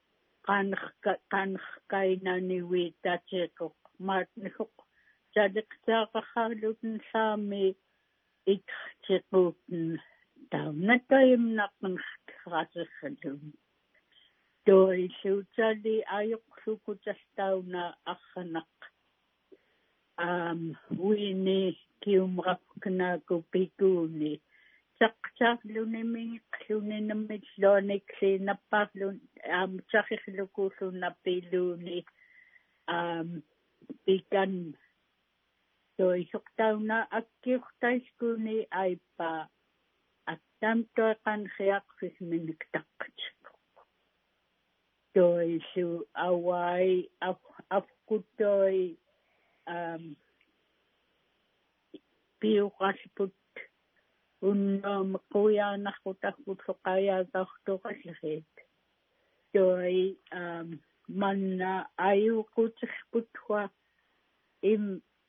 qanqkainani wiitatiquq maatnikuq tadiqsaaqarlutun saami iktiqutn taunatoimnaqnqarasirlun toilluutali ayoqlukutastauna arranaq wiini kiumrapknaaku pikuuni taqtaarluni mingiqluni nammilluanikli nappaarlun tarirlukuullunappiluuni pikan toisuqtauna akkiurtaiskuni aipa attam toiqanriaqfis miniktaqqitsiq toisu awai afkutoi piuqalput unnomequyaanarqutaqutluqayaaqartuqalleriit toi manna ayuqutirputwa im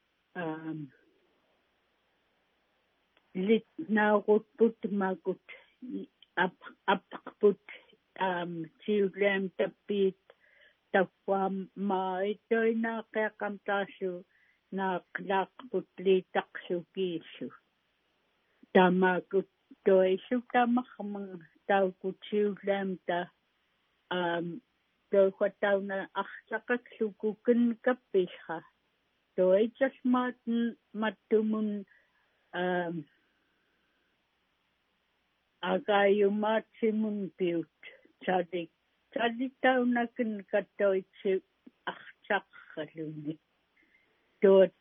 litnaurutput makut apaqput tiuleam tappiit tawwam maitoinaaqiaqamtaassu naaqlaaqput liitaqsukiillu tamakut toillu tamarman taukutiuleamta toihuatauna artaqakluku kinkappillra toitasmaatn mattumun Agayumatsimun piut. Tadi taunakin katoitsi ahtsakkaluni. Tuot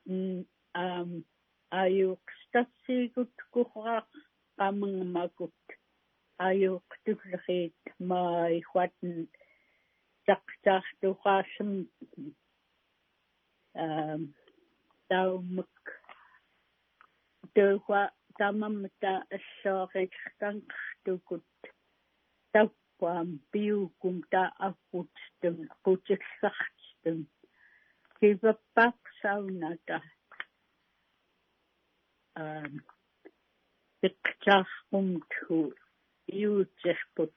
ayukstassikut kuhrak kamangmakut. Ayuktuklakit maihuatan taktahtuqasam taumuk. Tuwa tamamta assoqiktanqtukut. Tauquam piukum ta aqutstum qutsillaqtstum. Kivapaq saunata. Tiqtaqumtu iutsesput.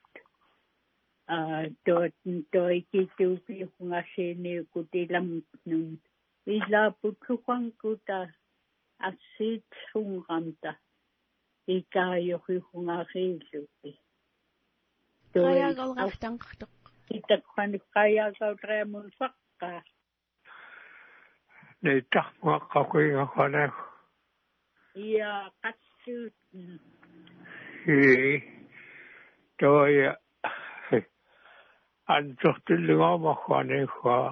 Toikitupi hungasini kutilamnun. Ilaputluqankuta assit hungamta. Ikayohi hungarillupi. Qayaaqalqartanqartuq. Itakqani qayaaqautreamun faqqa. Neitaqmuaqqakuingaqanak. Ia qatsut. Toya antortillugaamaqquaniqqa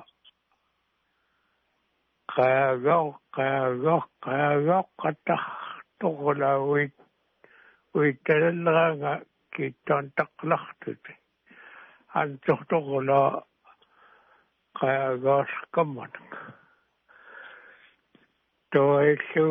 qayaaqattartoqulauit uittalalleraanga kiittuantaqlartut antortoqula qayaaqaaskammanak toillu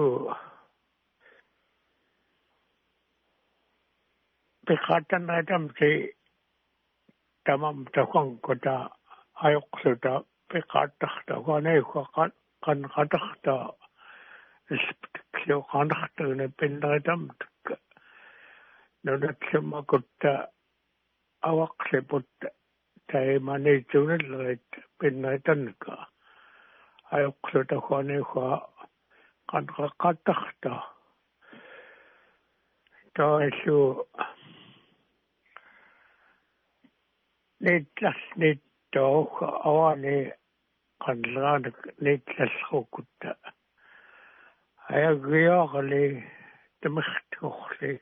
piqaattanritamti tamam taquanquta ayoqsuta piqaattartaquaniqqa qanqatarta isptikluqanartuuna pinneritamtukka nunatsumakutta awaqsiputta taimaniitsunallerit pinneritannuka ayoqsutaquaniqqa qanqaqqatarta toillu nitlasnittoqa awani qanlaanak nitlasrukutta ayagiorli tamirtuorli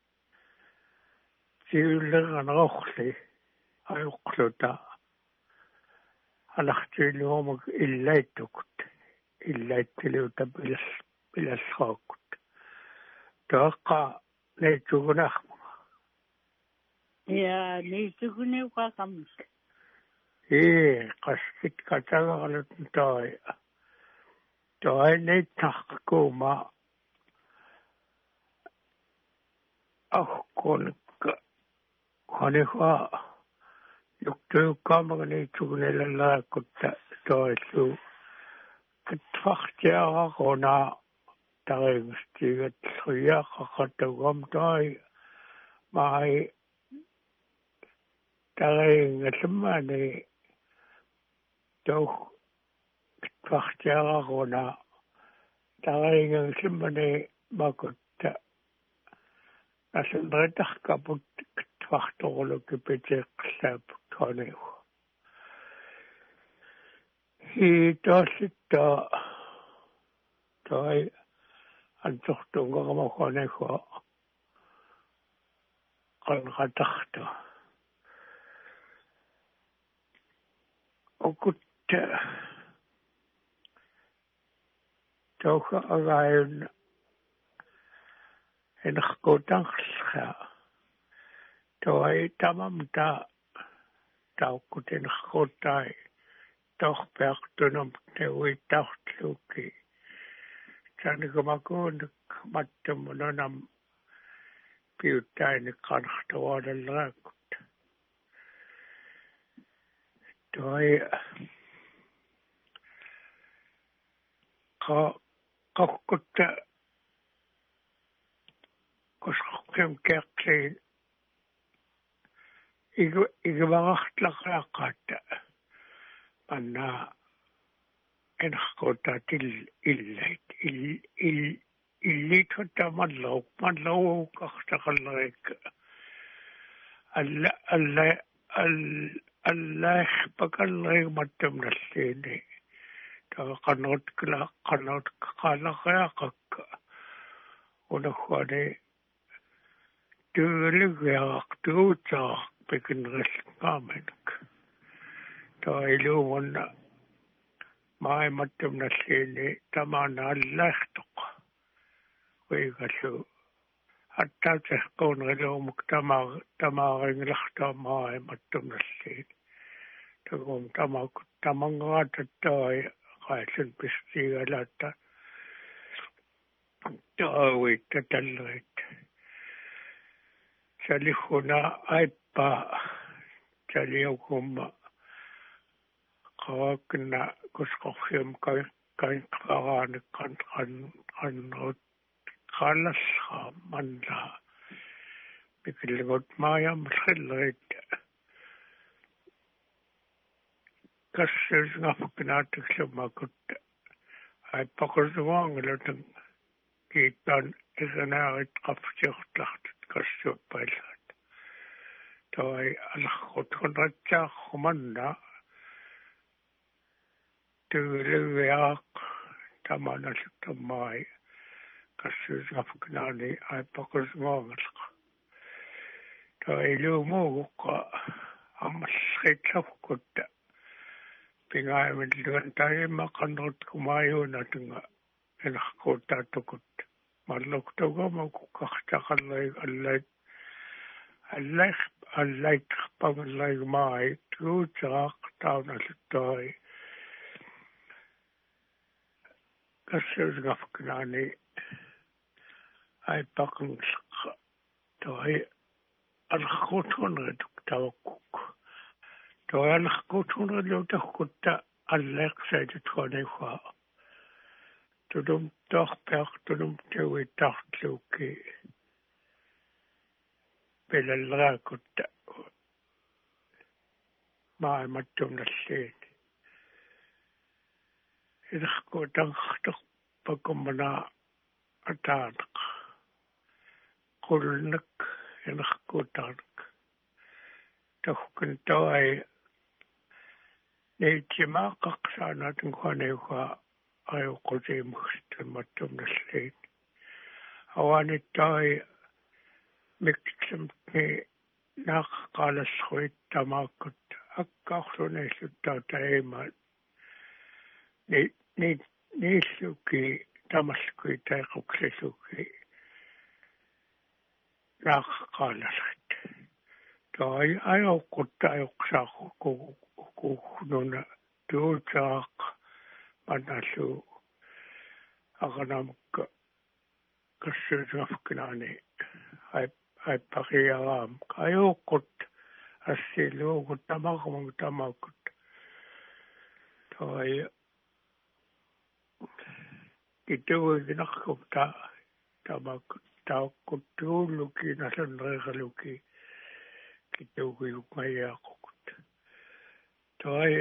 siullernerorli ayoqluta alartuiluormak illaittukut illaittiluuta pilasraakut toaqqa neitsugunarmu Ja, niitsuguneuqaqamik. qaskit qatagarlut toi neittarkuuma ahqonikka qaniqa yuktuukkaamaga niitsugunelallaraakutta toillu kitfartiaraquna taringustiigatlluiaqaqatugam toi mai taringallumaani toh kitfartiaraquna taringallumaani makutta asunritarkaput kitfartorulukki pitiiqqallaaput qaniu tossitta toi antortungaramaqaniqa qanqatarta okutta toqa agaayun enerquutanqallra toi tamamta tauqutinerquuttai torpeartunum teuittaartluukki sanikumakuunik mattumununam piuttainik qanartuaralleraakut toi qaqqutta qusqorqim keertliin igvarartlaqaaqaatta anna enerquuttaatil illait illitutta malluuqartaqallerikka аллаахпакаллеригматтумналлиини таа каннерут qaаллериақакка unahuane tuuligiaq tuutaaq pikinrilqaamanak tailuunna maailmattum nalliini tamaana allaartoq uigallu hattaatehquunriluumuk tamaaringilartaa maailmattum nalliini tagum tamakut tamangaatattai qaallun pistiigalaata taawit tallerit salihuna aippa saliukumma qawakna kusqorfium kan qaraanik qanrut qalassa manla mikilgut maayam khillerit kassisngafknaatiklumakut aippaqusuvangulutun kiittan isanaarit qafsiortlartut kassuuppaillat toi allarrutqunratsaarrumanna tuuluviaq tamanalluttammaai kassisngafknaani aippaqusuvangulqa toi luumuuguqqa ammallitlorkutta pingaimilluan taimma qanrut kumaayuunatunga inarquuttaattukut malluktugamu kuqqartaqallayg allaitqarpangallaimaai tuutaaq taunalluttai kassuusngafknaani aippaqungilqa toi allarquutqunrituk tawakkuk toallarquutqunriluutaqqutta alleeqsaitutquaniuaa tudum torpeaq tudum tuuittartluukki pelalleraakutta maailmattum nalliini ilarquutanqartorpakummana ataaneq qulnak ilarquutaaneq tahkun toai neitimaaqaqsaanaatun quaniuaa ayuqutiimukstammattum nalliin awaanittai miktsamni naaqaqaalasruit tamaakkut akkaarluneilluttaa taimaat niilluki tamallukui taiquksilluki naaqaqaalasrit tai ayoqqutta ayoqsaaqqukununa tuutaaq manallu aqanamukka kassuusngafknaani aippaqiyaraam ayoqqut assiluugut tamarmum tamakkut tai kituuginarkum tamakkut taaqqut tuulluki nasunreeqaluki kituugiuqmayaaqukut tai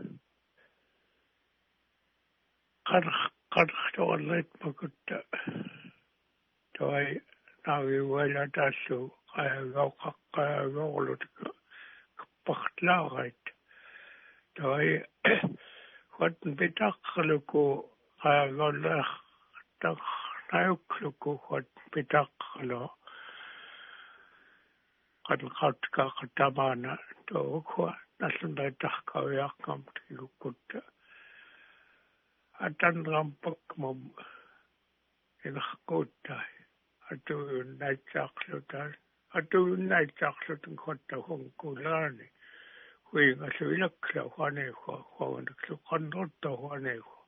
qartoorleitmakutta toi naagiualaataassu qaagaaqaqqaagaorlut partlaarait toi huatn pitaqqaluku qaagaolleartarnaayukluku huatn pitaqqalu qanqautkaaqatamaana tookua nallunaitarkaviaqqam tikukutta atanrampakmum ilarquuttai atuunnaitsaaqlutun quattahunkuulaani huingalluilakla huaneihua huanaklu qanrutta huaneihua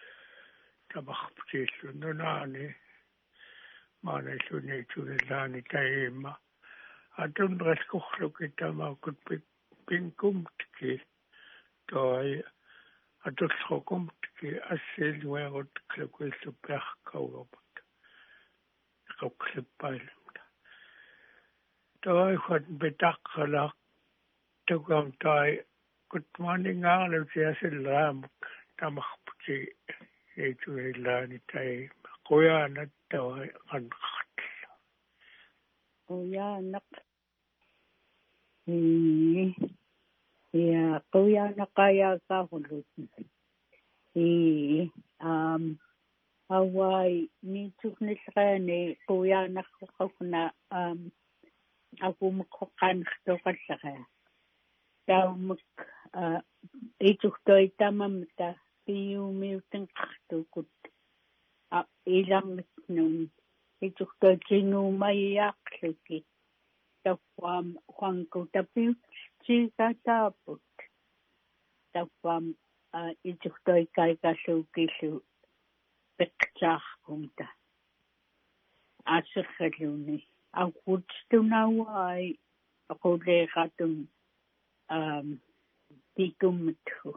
tamarputiillununaani maanailluniitunillaani taimma atunrasqurluki tamaakut pinkumtki toi atullukumtki assiiluerut klukuillupiarkaugaput qauqlippailumta toi huat pitaqqalaq tukam tai kutmaningaarlutiasillaamuk tamarputi eituillaani tai quyaanat toi qanqartilla quyaanaq ja quyaanaqayaaqaarlut Hawaii ni tuknisrani kuyanaqququna aqumukkoqqanertoqallaqa taumak itugtoitamamta piumiutenqartukut ilarnitnun itugtoitinuumayiaaqluki tawam Juanku tapiutsigataput tawam itugtoikaikalluukillu peqtaarkumta aserraluni aquttunawai aquleeqatun tikummithu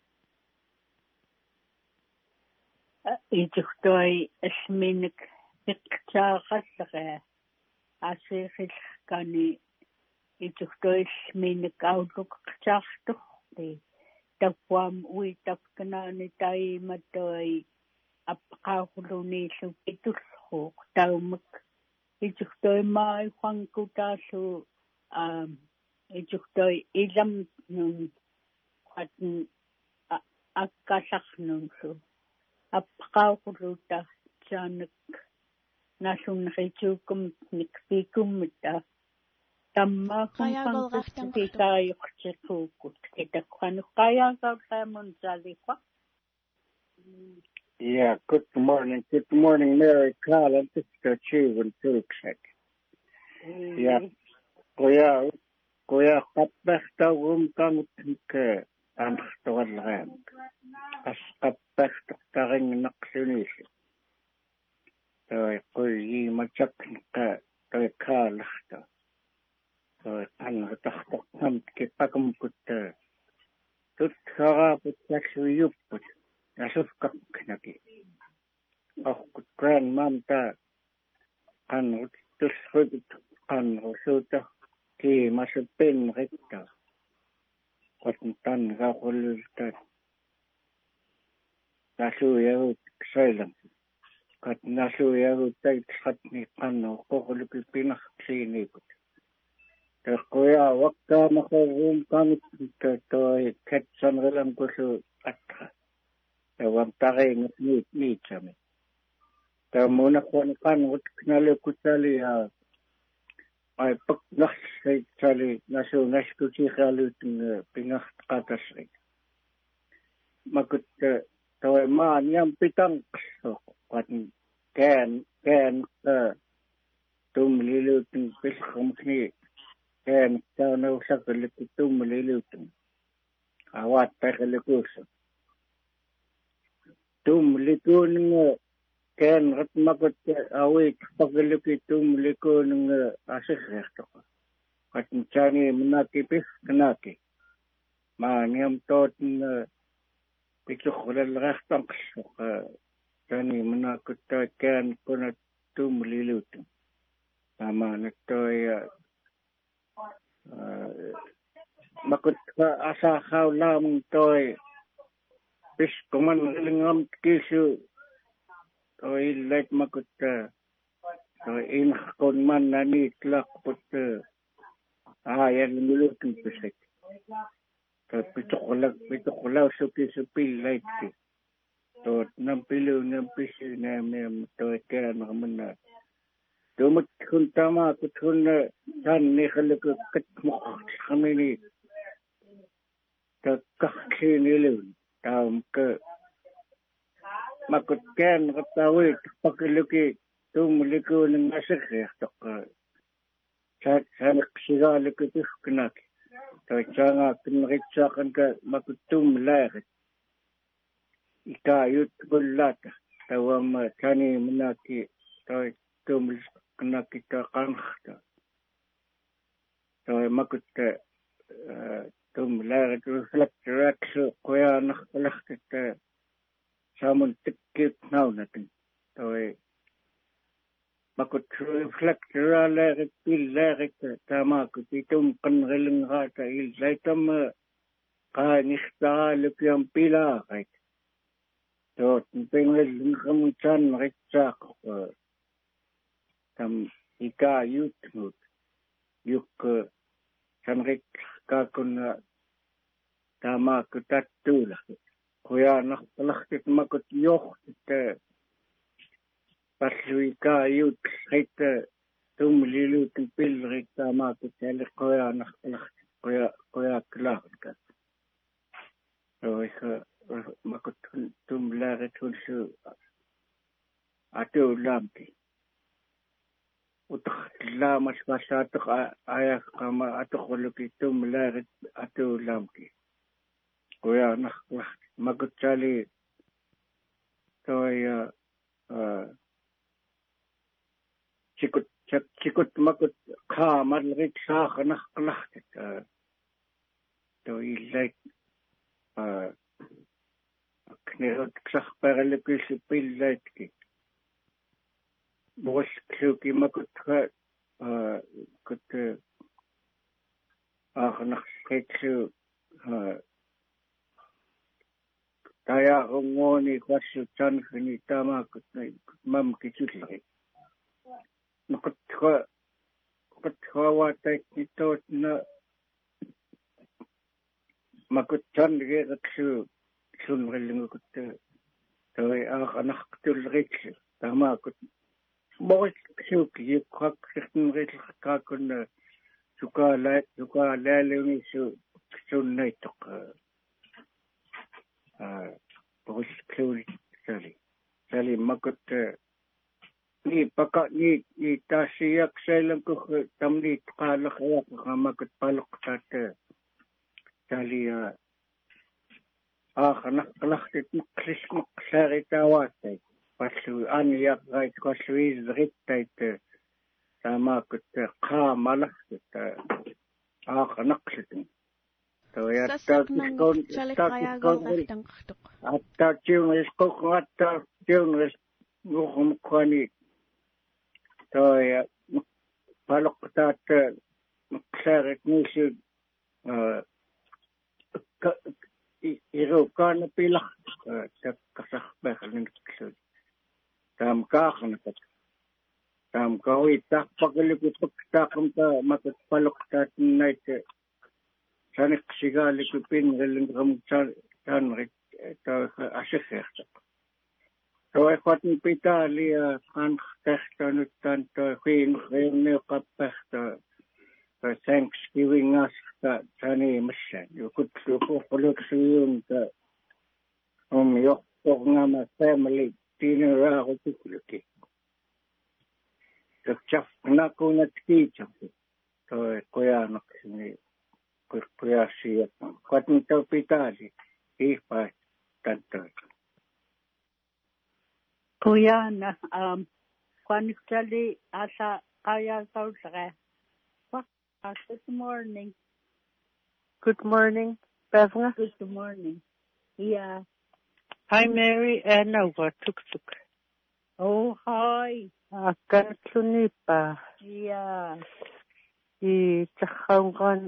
itugtoi asminik peqtaaqallaqa aserrillqani itugtoi asminik aulluqtaartorti tawam uitapkanaani taimatoi appaqaaquluniillu itullruuq taumak itugtoimaai Juanku taallu itugtoi ilamnun qatn akkallarnunlu appaqaaquluta saanak nallunnerituukum nikpiikummita tammaaqum kaayoqtiquukut kitakquanuqqayaaqaulqaamun saaliqqa. Yeah, good morning, Mary Collins. It's the chief and Turksek. Yeah, Goya Kapachta Wumkank and Storland. As Kapachta Taring Naxunis. So I call ye Machakka, the Karlachta. So I'm the Takham Kipakum put Tutkara put Saxu Yuput. Nasufka Knaki. Oh, good grandmamta can distribute can also key must have been rector. What done Gahul that Nasu silence. Cut Nasu takes Hatni Pan or Koholuki Pinach clean. The Koya Waka Mahorum comes to catch some realm go to Atra. The one taring need me. The Monacon can would knally kutali I book not say Charlie Nasu Naskuchi Halut Pinach Katasri. Makut the man yam pitang what can Lilutin Piscom Knee can tell no sucker Lilutin. I want back a little. Likun can Ratmakut awake Pagaluki Likun Asik. But in Chani Manaki Pis Kanaki. Maniam taught in Pichukul Rastanks. Chani Manakut can Kuna Lilutin. Amanatoy Makut Asa how lam toy. Bis kuman lingam kisu toy let makut toy in kon man nani tlak put ayan milutin pisek to pitukulak suki like to nampilu nampisu nam toy kaya naman dumut kuntama kutun tan ni khalik kat mukh khamini ta kakhi nilun ke makut ken katawi pakiluki tumliku ng asik tok sa sigaluki tuknak to changa kinritsakan ka makutum lahat ikayut bulat tawam tani manaki to tum knakita kankhta to makut tum lahat reflect koya nakhlakta samun tikit now natin to makut reflect lahat pil lahat tama ko titum kanreling hata il saitam ka nista lukyam pila kay to pengel kamutan ritsak tam ika yut yuk sanrik ka kun tama ko tatula kuya nakhlakit makut yoh te Pasluika youth hate tumlilu tempil rita tele koya koya klaga. So ik makut tumlare tulsu atu lampi. Utak lamas pasatuk ayak kama atuk uluki tumlare atu lampi. Koya makut chali toya Chikut makut ka marlit sa kanakkalak to ilike knirot ksakh paralikis pillatki bos kluki makut ka kut aknak sketsu taya ngoni kwasu chan khini tama kut mam kichulai makutwa watai ito na makutchan ge raksu sunreling kut toy anak tulrik tama kut boy suk ye khak khn ge ka kun suka la le su sunnai tok boy kluri sali makut ni paka ni tasiyak selang ko tamni kalak ya kamakut palok tat tali kanak tit klis maksari tawate pasu aniyak gait kaswiz rittait tamakut ka malak kanak tit to ya atta tiun is ko atta tiun is ngum kwani toya palok tat maksari nisu iro kan pilak kasah bakalin ksud tam kakhan tam kawi tak paglikut takam ta makat palok tat night sanik sigali kupin galing ram tan rit ta asher so I got in Italia and Testan to Queen Rene Capesta for Thanksgiving us that Tani Mission. You could look soon that your family dinner out of the just not going to teach of it. So Koyanak could see it. Got into Italy, if I that. Kuyana, Kwanikali, Asa, Kaya, Sausre. Good morning. Good morning, Bevna. Good morning. Yeah. Hi, Mary. Nova, tuk. Oh, hi. Kantlunipa. Yeah. Chahangan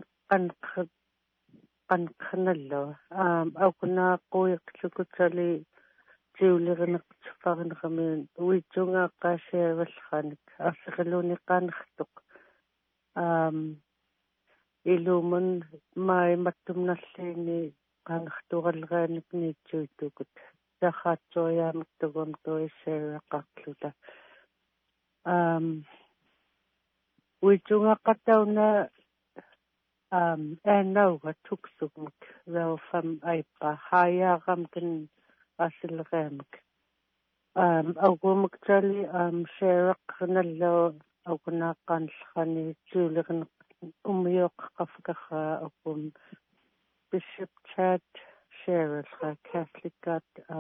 kanalo. Akuna kuyak chukutali. Julian Fagan Ramin, we junga kashe Velhanik, Asakaluni Kanchtuk. Illumin, my Matum Naslini, Kanchtural Ranik need to do good. The hot joy am to go to Sarah Kakluta. We junga Katana, and now what took so much, though from Ipa, higher Ramkin. Asil Ramk. Agumukali, Sherak Nalo, Aguna Kanshani, Julian Umyok Kafkaha, Bishop Chad, Sherak, Catholic got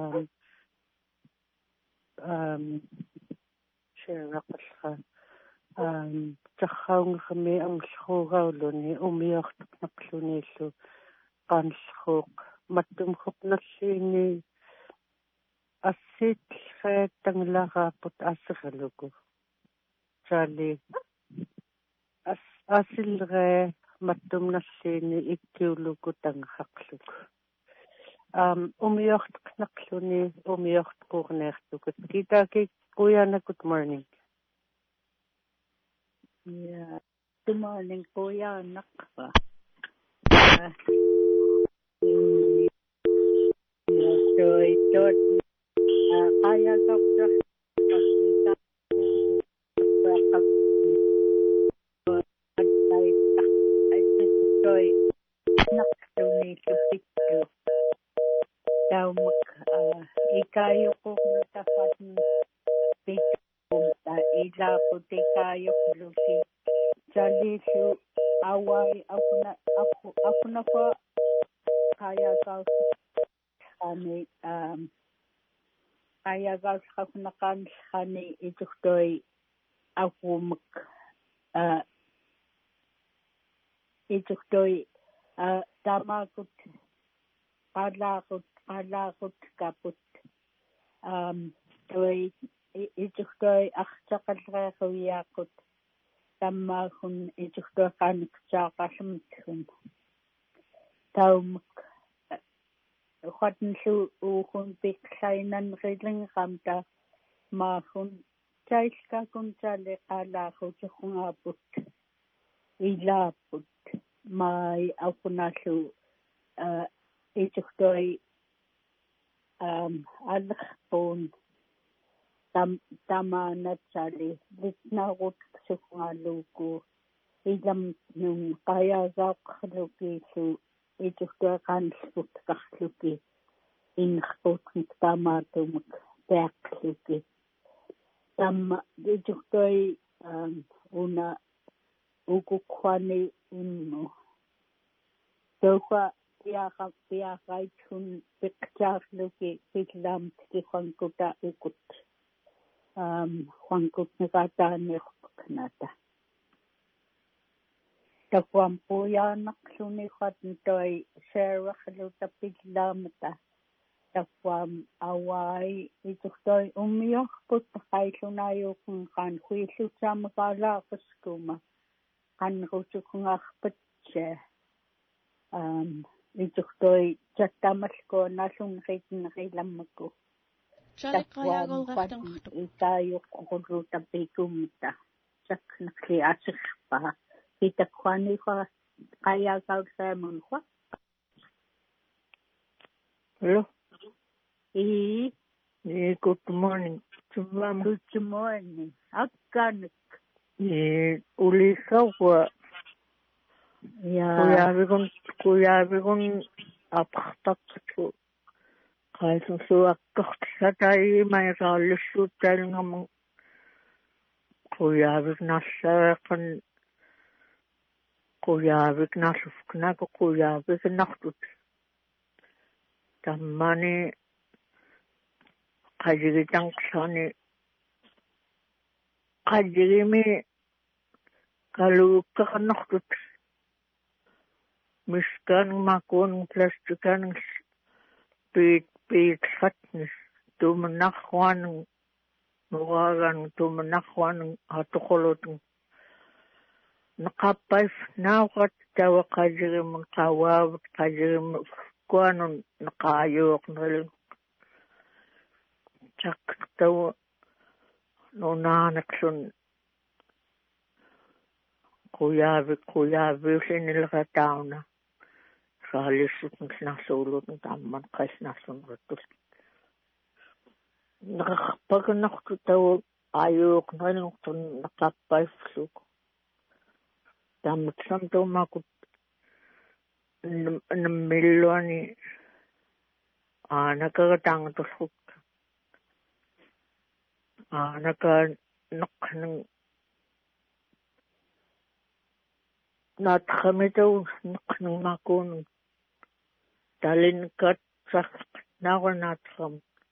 Sherak, Chahang Hame, Schogaluni, Umyok Naklunisu, Kanshok, Matum Hopnasini. Asit kaya tanglaga put asagalugo. Charlie. Asil re matum na sini ikiulugo tang haklug. Umiyocht knakluni, umiyocht kurnertugot. Kita ki kuya na good morning. Yeah. Good morning, kuya nakba. So I thought kaya doktor Damakut Palakut kaput toi itustoi achaqalreeruiaqut tammaakun itustuaqaaniqsaaqallumitgun taumak uqatnlu uukun piqlainanrillinqam ta maakun tailkakun taleqalaaqutiqungaaput ilaaput mai aukunallu itustoi аллерпуун тамаанаtsали литнаарут сукгаалууку илам нун qajagaaqarlukiillu itustuaqaanllgut qarluki innerpuutnik taamaatumuk taaqluki tamma itustoi una ukukkuani immu toqa piaqaitun piqtaarluki pillaamut kiqankuta ukut Juankut nagataaniqpaknata takwam puyaanaqluni qatntoi Sarah-luta pillaamata takwam awai itustoi ummiorput qaillunayuqun qan huillutsaamaqalaaqaskuma qanrutukungarpatsa itustoi tattamalko nallun ritnerilammaku Chaliqayagolqartanqartuq itayuqqurruta pikumta saknaqli asirpa pitakhuaniqa qayagaulsaamunqa Hello. Good morning. Good morning. Akkanik. Ulisawa. Kuyavigun apartaqtu. Qaisusuaqqortatai mairaallussuuttaalngamu. Kuyavignallufknaku kuyavignartut. Tammani qajigimi kaluuqqarnertut miskan makun plastikan piitratnis tumanarruan nuagan tumanarruan atoqolutun naqappaif naawqat tawa qajigimun qawaavut qajigimun kuanun naqaayuuqneril chaqtawa nunaanaqsun quyaavillinileratauna saalissutnarsuulutun tamman qasnarsunrattul naqarpaganartu tawa aayuuqnerilnertun naqappaifluk tammatsam tuumakut namilluani aanakagatangatorruk aanaka naqnan naatqamitau naqnan makuun talinkat saqnaaqanaatqam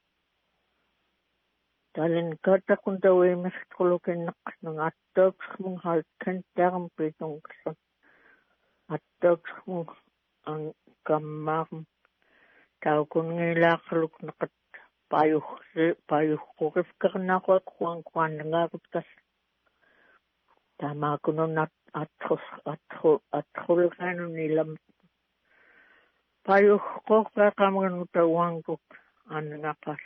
talinkatakun tawiimertqulukin naqnan attooqsmun halkan taram pitungsan attooqsmun kammaarm taukunnilaaqaluk naqat payuqqorifkarnaaquaq quanquannangaakutkas tamaakunun atqulqaanunilam payuqqorqaqamganu tauankuk annangaqal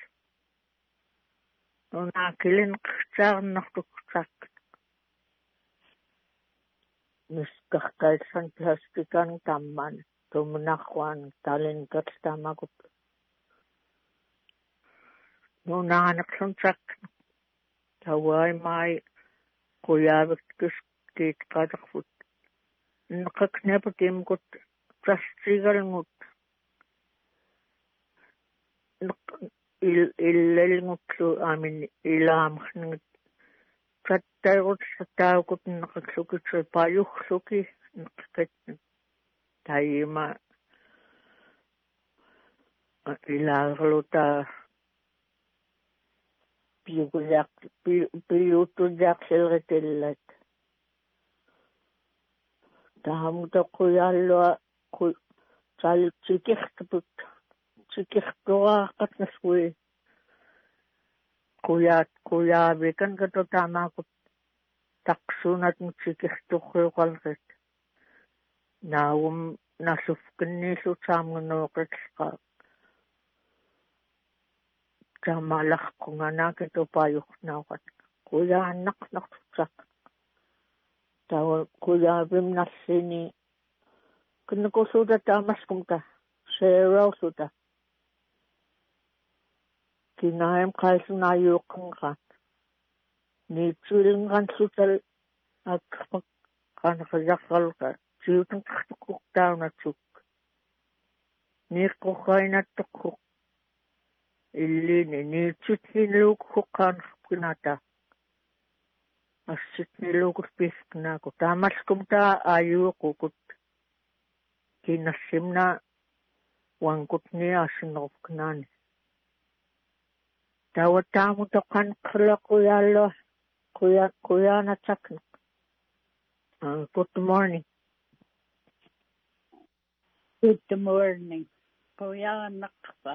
nunaakilin qsaarnartuksaq niskarkalsan plastikan tamman tumanarruan talinkat tamakut nunaanaqsunsaq tawai mai kuyaavik kiit qaataqfut neqaknaputiimkut trastigalngut illalngutlu aamin ilaamaqngut trattairut taakut neqaklukitsu paayuqluki neqaqat taima ilaagerluta piyutujaqsilritillat tahamuta quyallua tsikirtuput tsikirtuaaqatnasui kuyaavikan katutaamaakut taqsunat tsikirturriuqalrit naawum nasufkinniillu taamngunuuqitqa tamalaqkunganaki tupaayuqnauqat kuyaannaqnaqtutsaq tawa kuyaavim nallini kinnakulluuta taamaskumta seerausluta kinaayam qaallunaayuuqqanqaat niitsuilinqanlutal akpak qanaqayaqalqa tiutanqartuqtaaunatsuk niiqqoqainattoqquq illini niitsutniluukhuqqaanarpinata assitniluukurpiisknaaku taamalkumta aayuuqukut kinassimna wankutni aasinerupknaani tawataamutoqanqerlaquyaallu kuyaanatsakneq. Good morning. Good morning. Kuyaanaqpa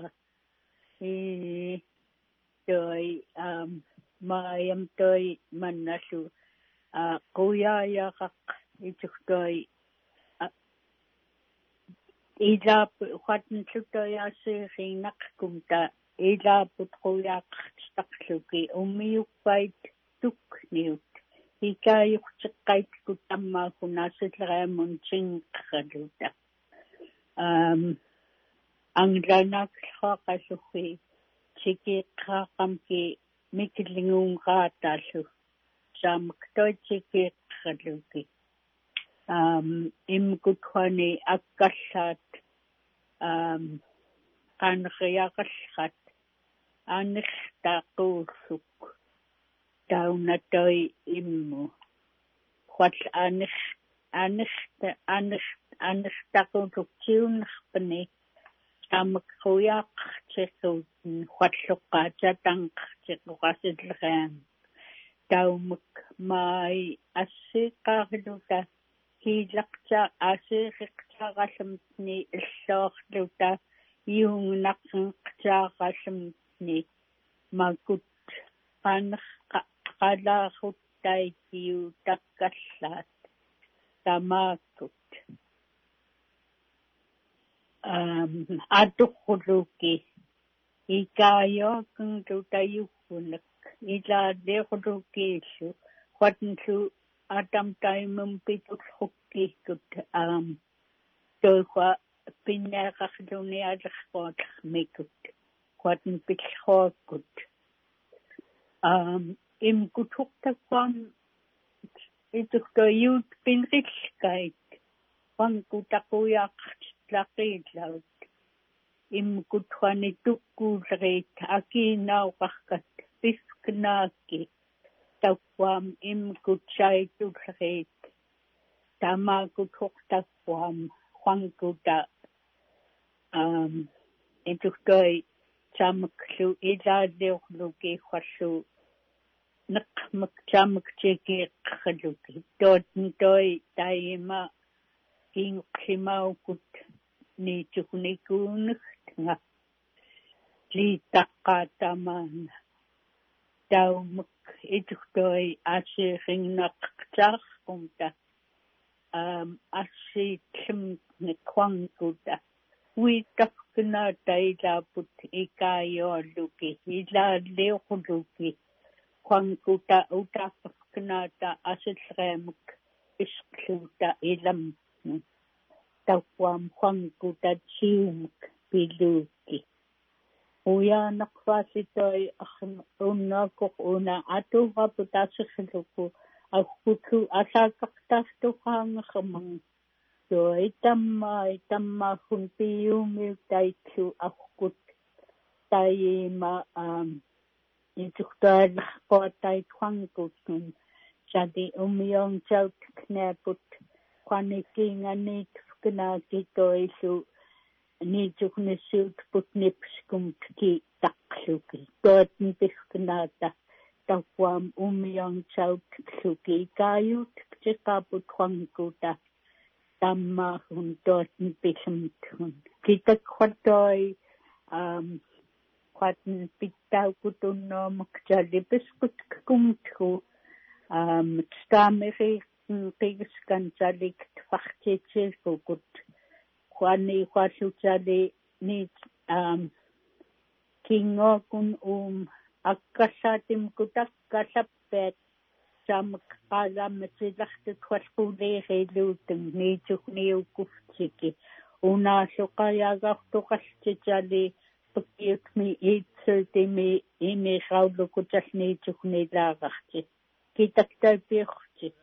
toi maayam toi mannasu kuyaayaqaq itsuktoi ilaaput huatnluttoyaasiiriinaqkumta ilaaput quyaaqartistaqluki ummiyuppait tukniut hikaayuqtiqqaitkut tammaakunaasilleriamun tinqerraluta anglanaaqlluaqallugi tikiiqqaaqamki mikillinguunqaataallu saamaktoitikiiqqerraluki imkuthuani akkallaat qaneriaqallrat anertaaquulluk taunatoi immu huat anertaquulluk tiunnerpani saamakruyaaqartiqut hualluqqaatatangqartiqoqasillerian taumuk mai assiiqqaariluta hiilaqta asiiriqtaaqallamtni illoorluta iungnaqsenqtaaqallamtni makut qalaarruttaikiu takkallaat tamaakut aturruluki ikaayoaqngutayuggunak ilaalleerulukiillu huatnlu atam taimum pitullrukkiikkut toiqa pinneaqarluni alerqootlermikut huatn pillruakkut imkuthuqtaqqam ituktoyuut pinrillkait wankutaquyaaqartitlaqiillaut imkuthuani tukkuulleriit akiinauqarkat pisknaakki tawwaam imkutsaitulleriit tamaakuthuqtaqqam huankuta intuktoi tamaklu ilaalliorluki huallu neqmak tamaktikiiqqerluki tootntoi taima kiinguqlimaukut niituknikuunertnga liitaqqaatamaana taumak ituktoi asiirinnaqtaarqumta assiitlimnekhuankuta uitaqknaata ilaaput ikaayoalluki ilaalliorluki khuankuta utaqqarknaata asilleriamak isqluuta ilammu tawwaam khuankuta tsiumak piluuki uyaanaqfaasitoi unnaaqoq una atuuraput asirluku Akuku asakaktastuqaangakamang so itamma hunpiumi taitsu akut taima ituktaallaqqa taitquangkutun jadi umyong chaut knaput qanikinganit knaakitoisu niituknissut putnipskum ki taqluki tootn pisknaata tawam umyong chaut kluki kayut tiqaput qangkuta tamma hun tootn pismtun kitakqatoi qatn pittaukutunnomak jalipiskut kumtku stameri qigiskan jalik tfartitsikukut qani qasutali ni kingokun akkasatim kutakkasappet samak qalamatilartut qallquleeriluutun niitukniukuftiki unaasoqayagartuqalltitali pakkiutmi iitsultimi imiqaulukutalniituknilaaqarti kitaktapiorti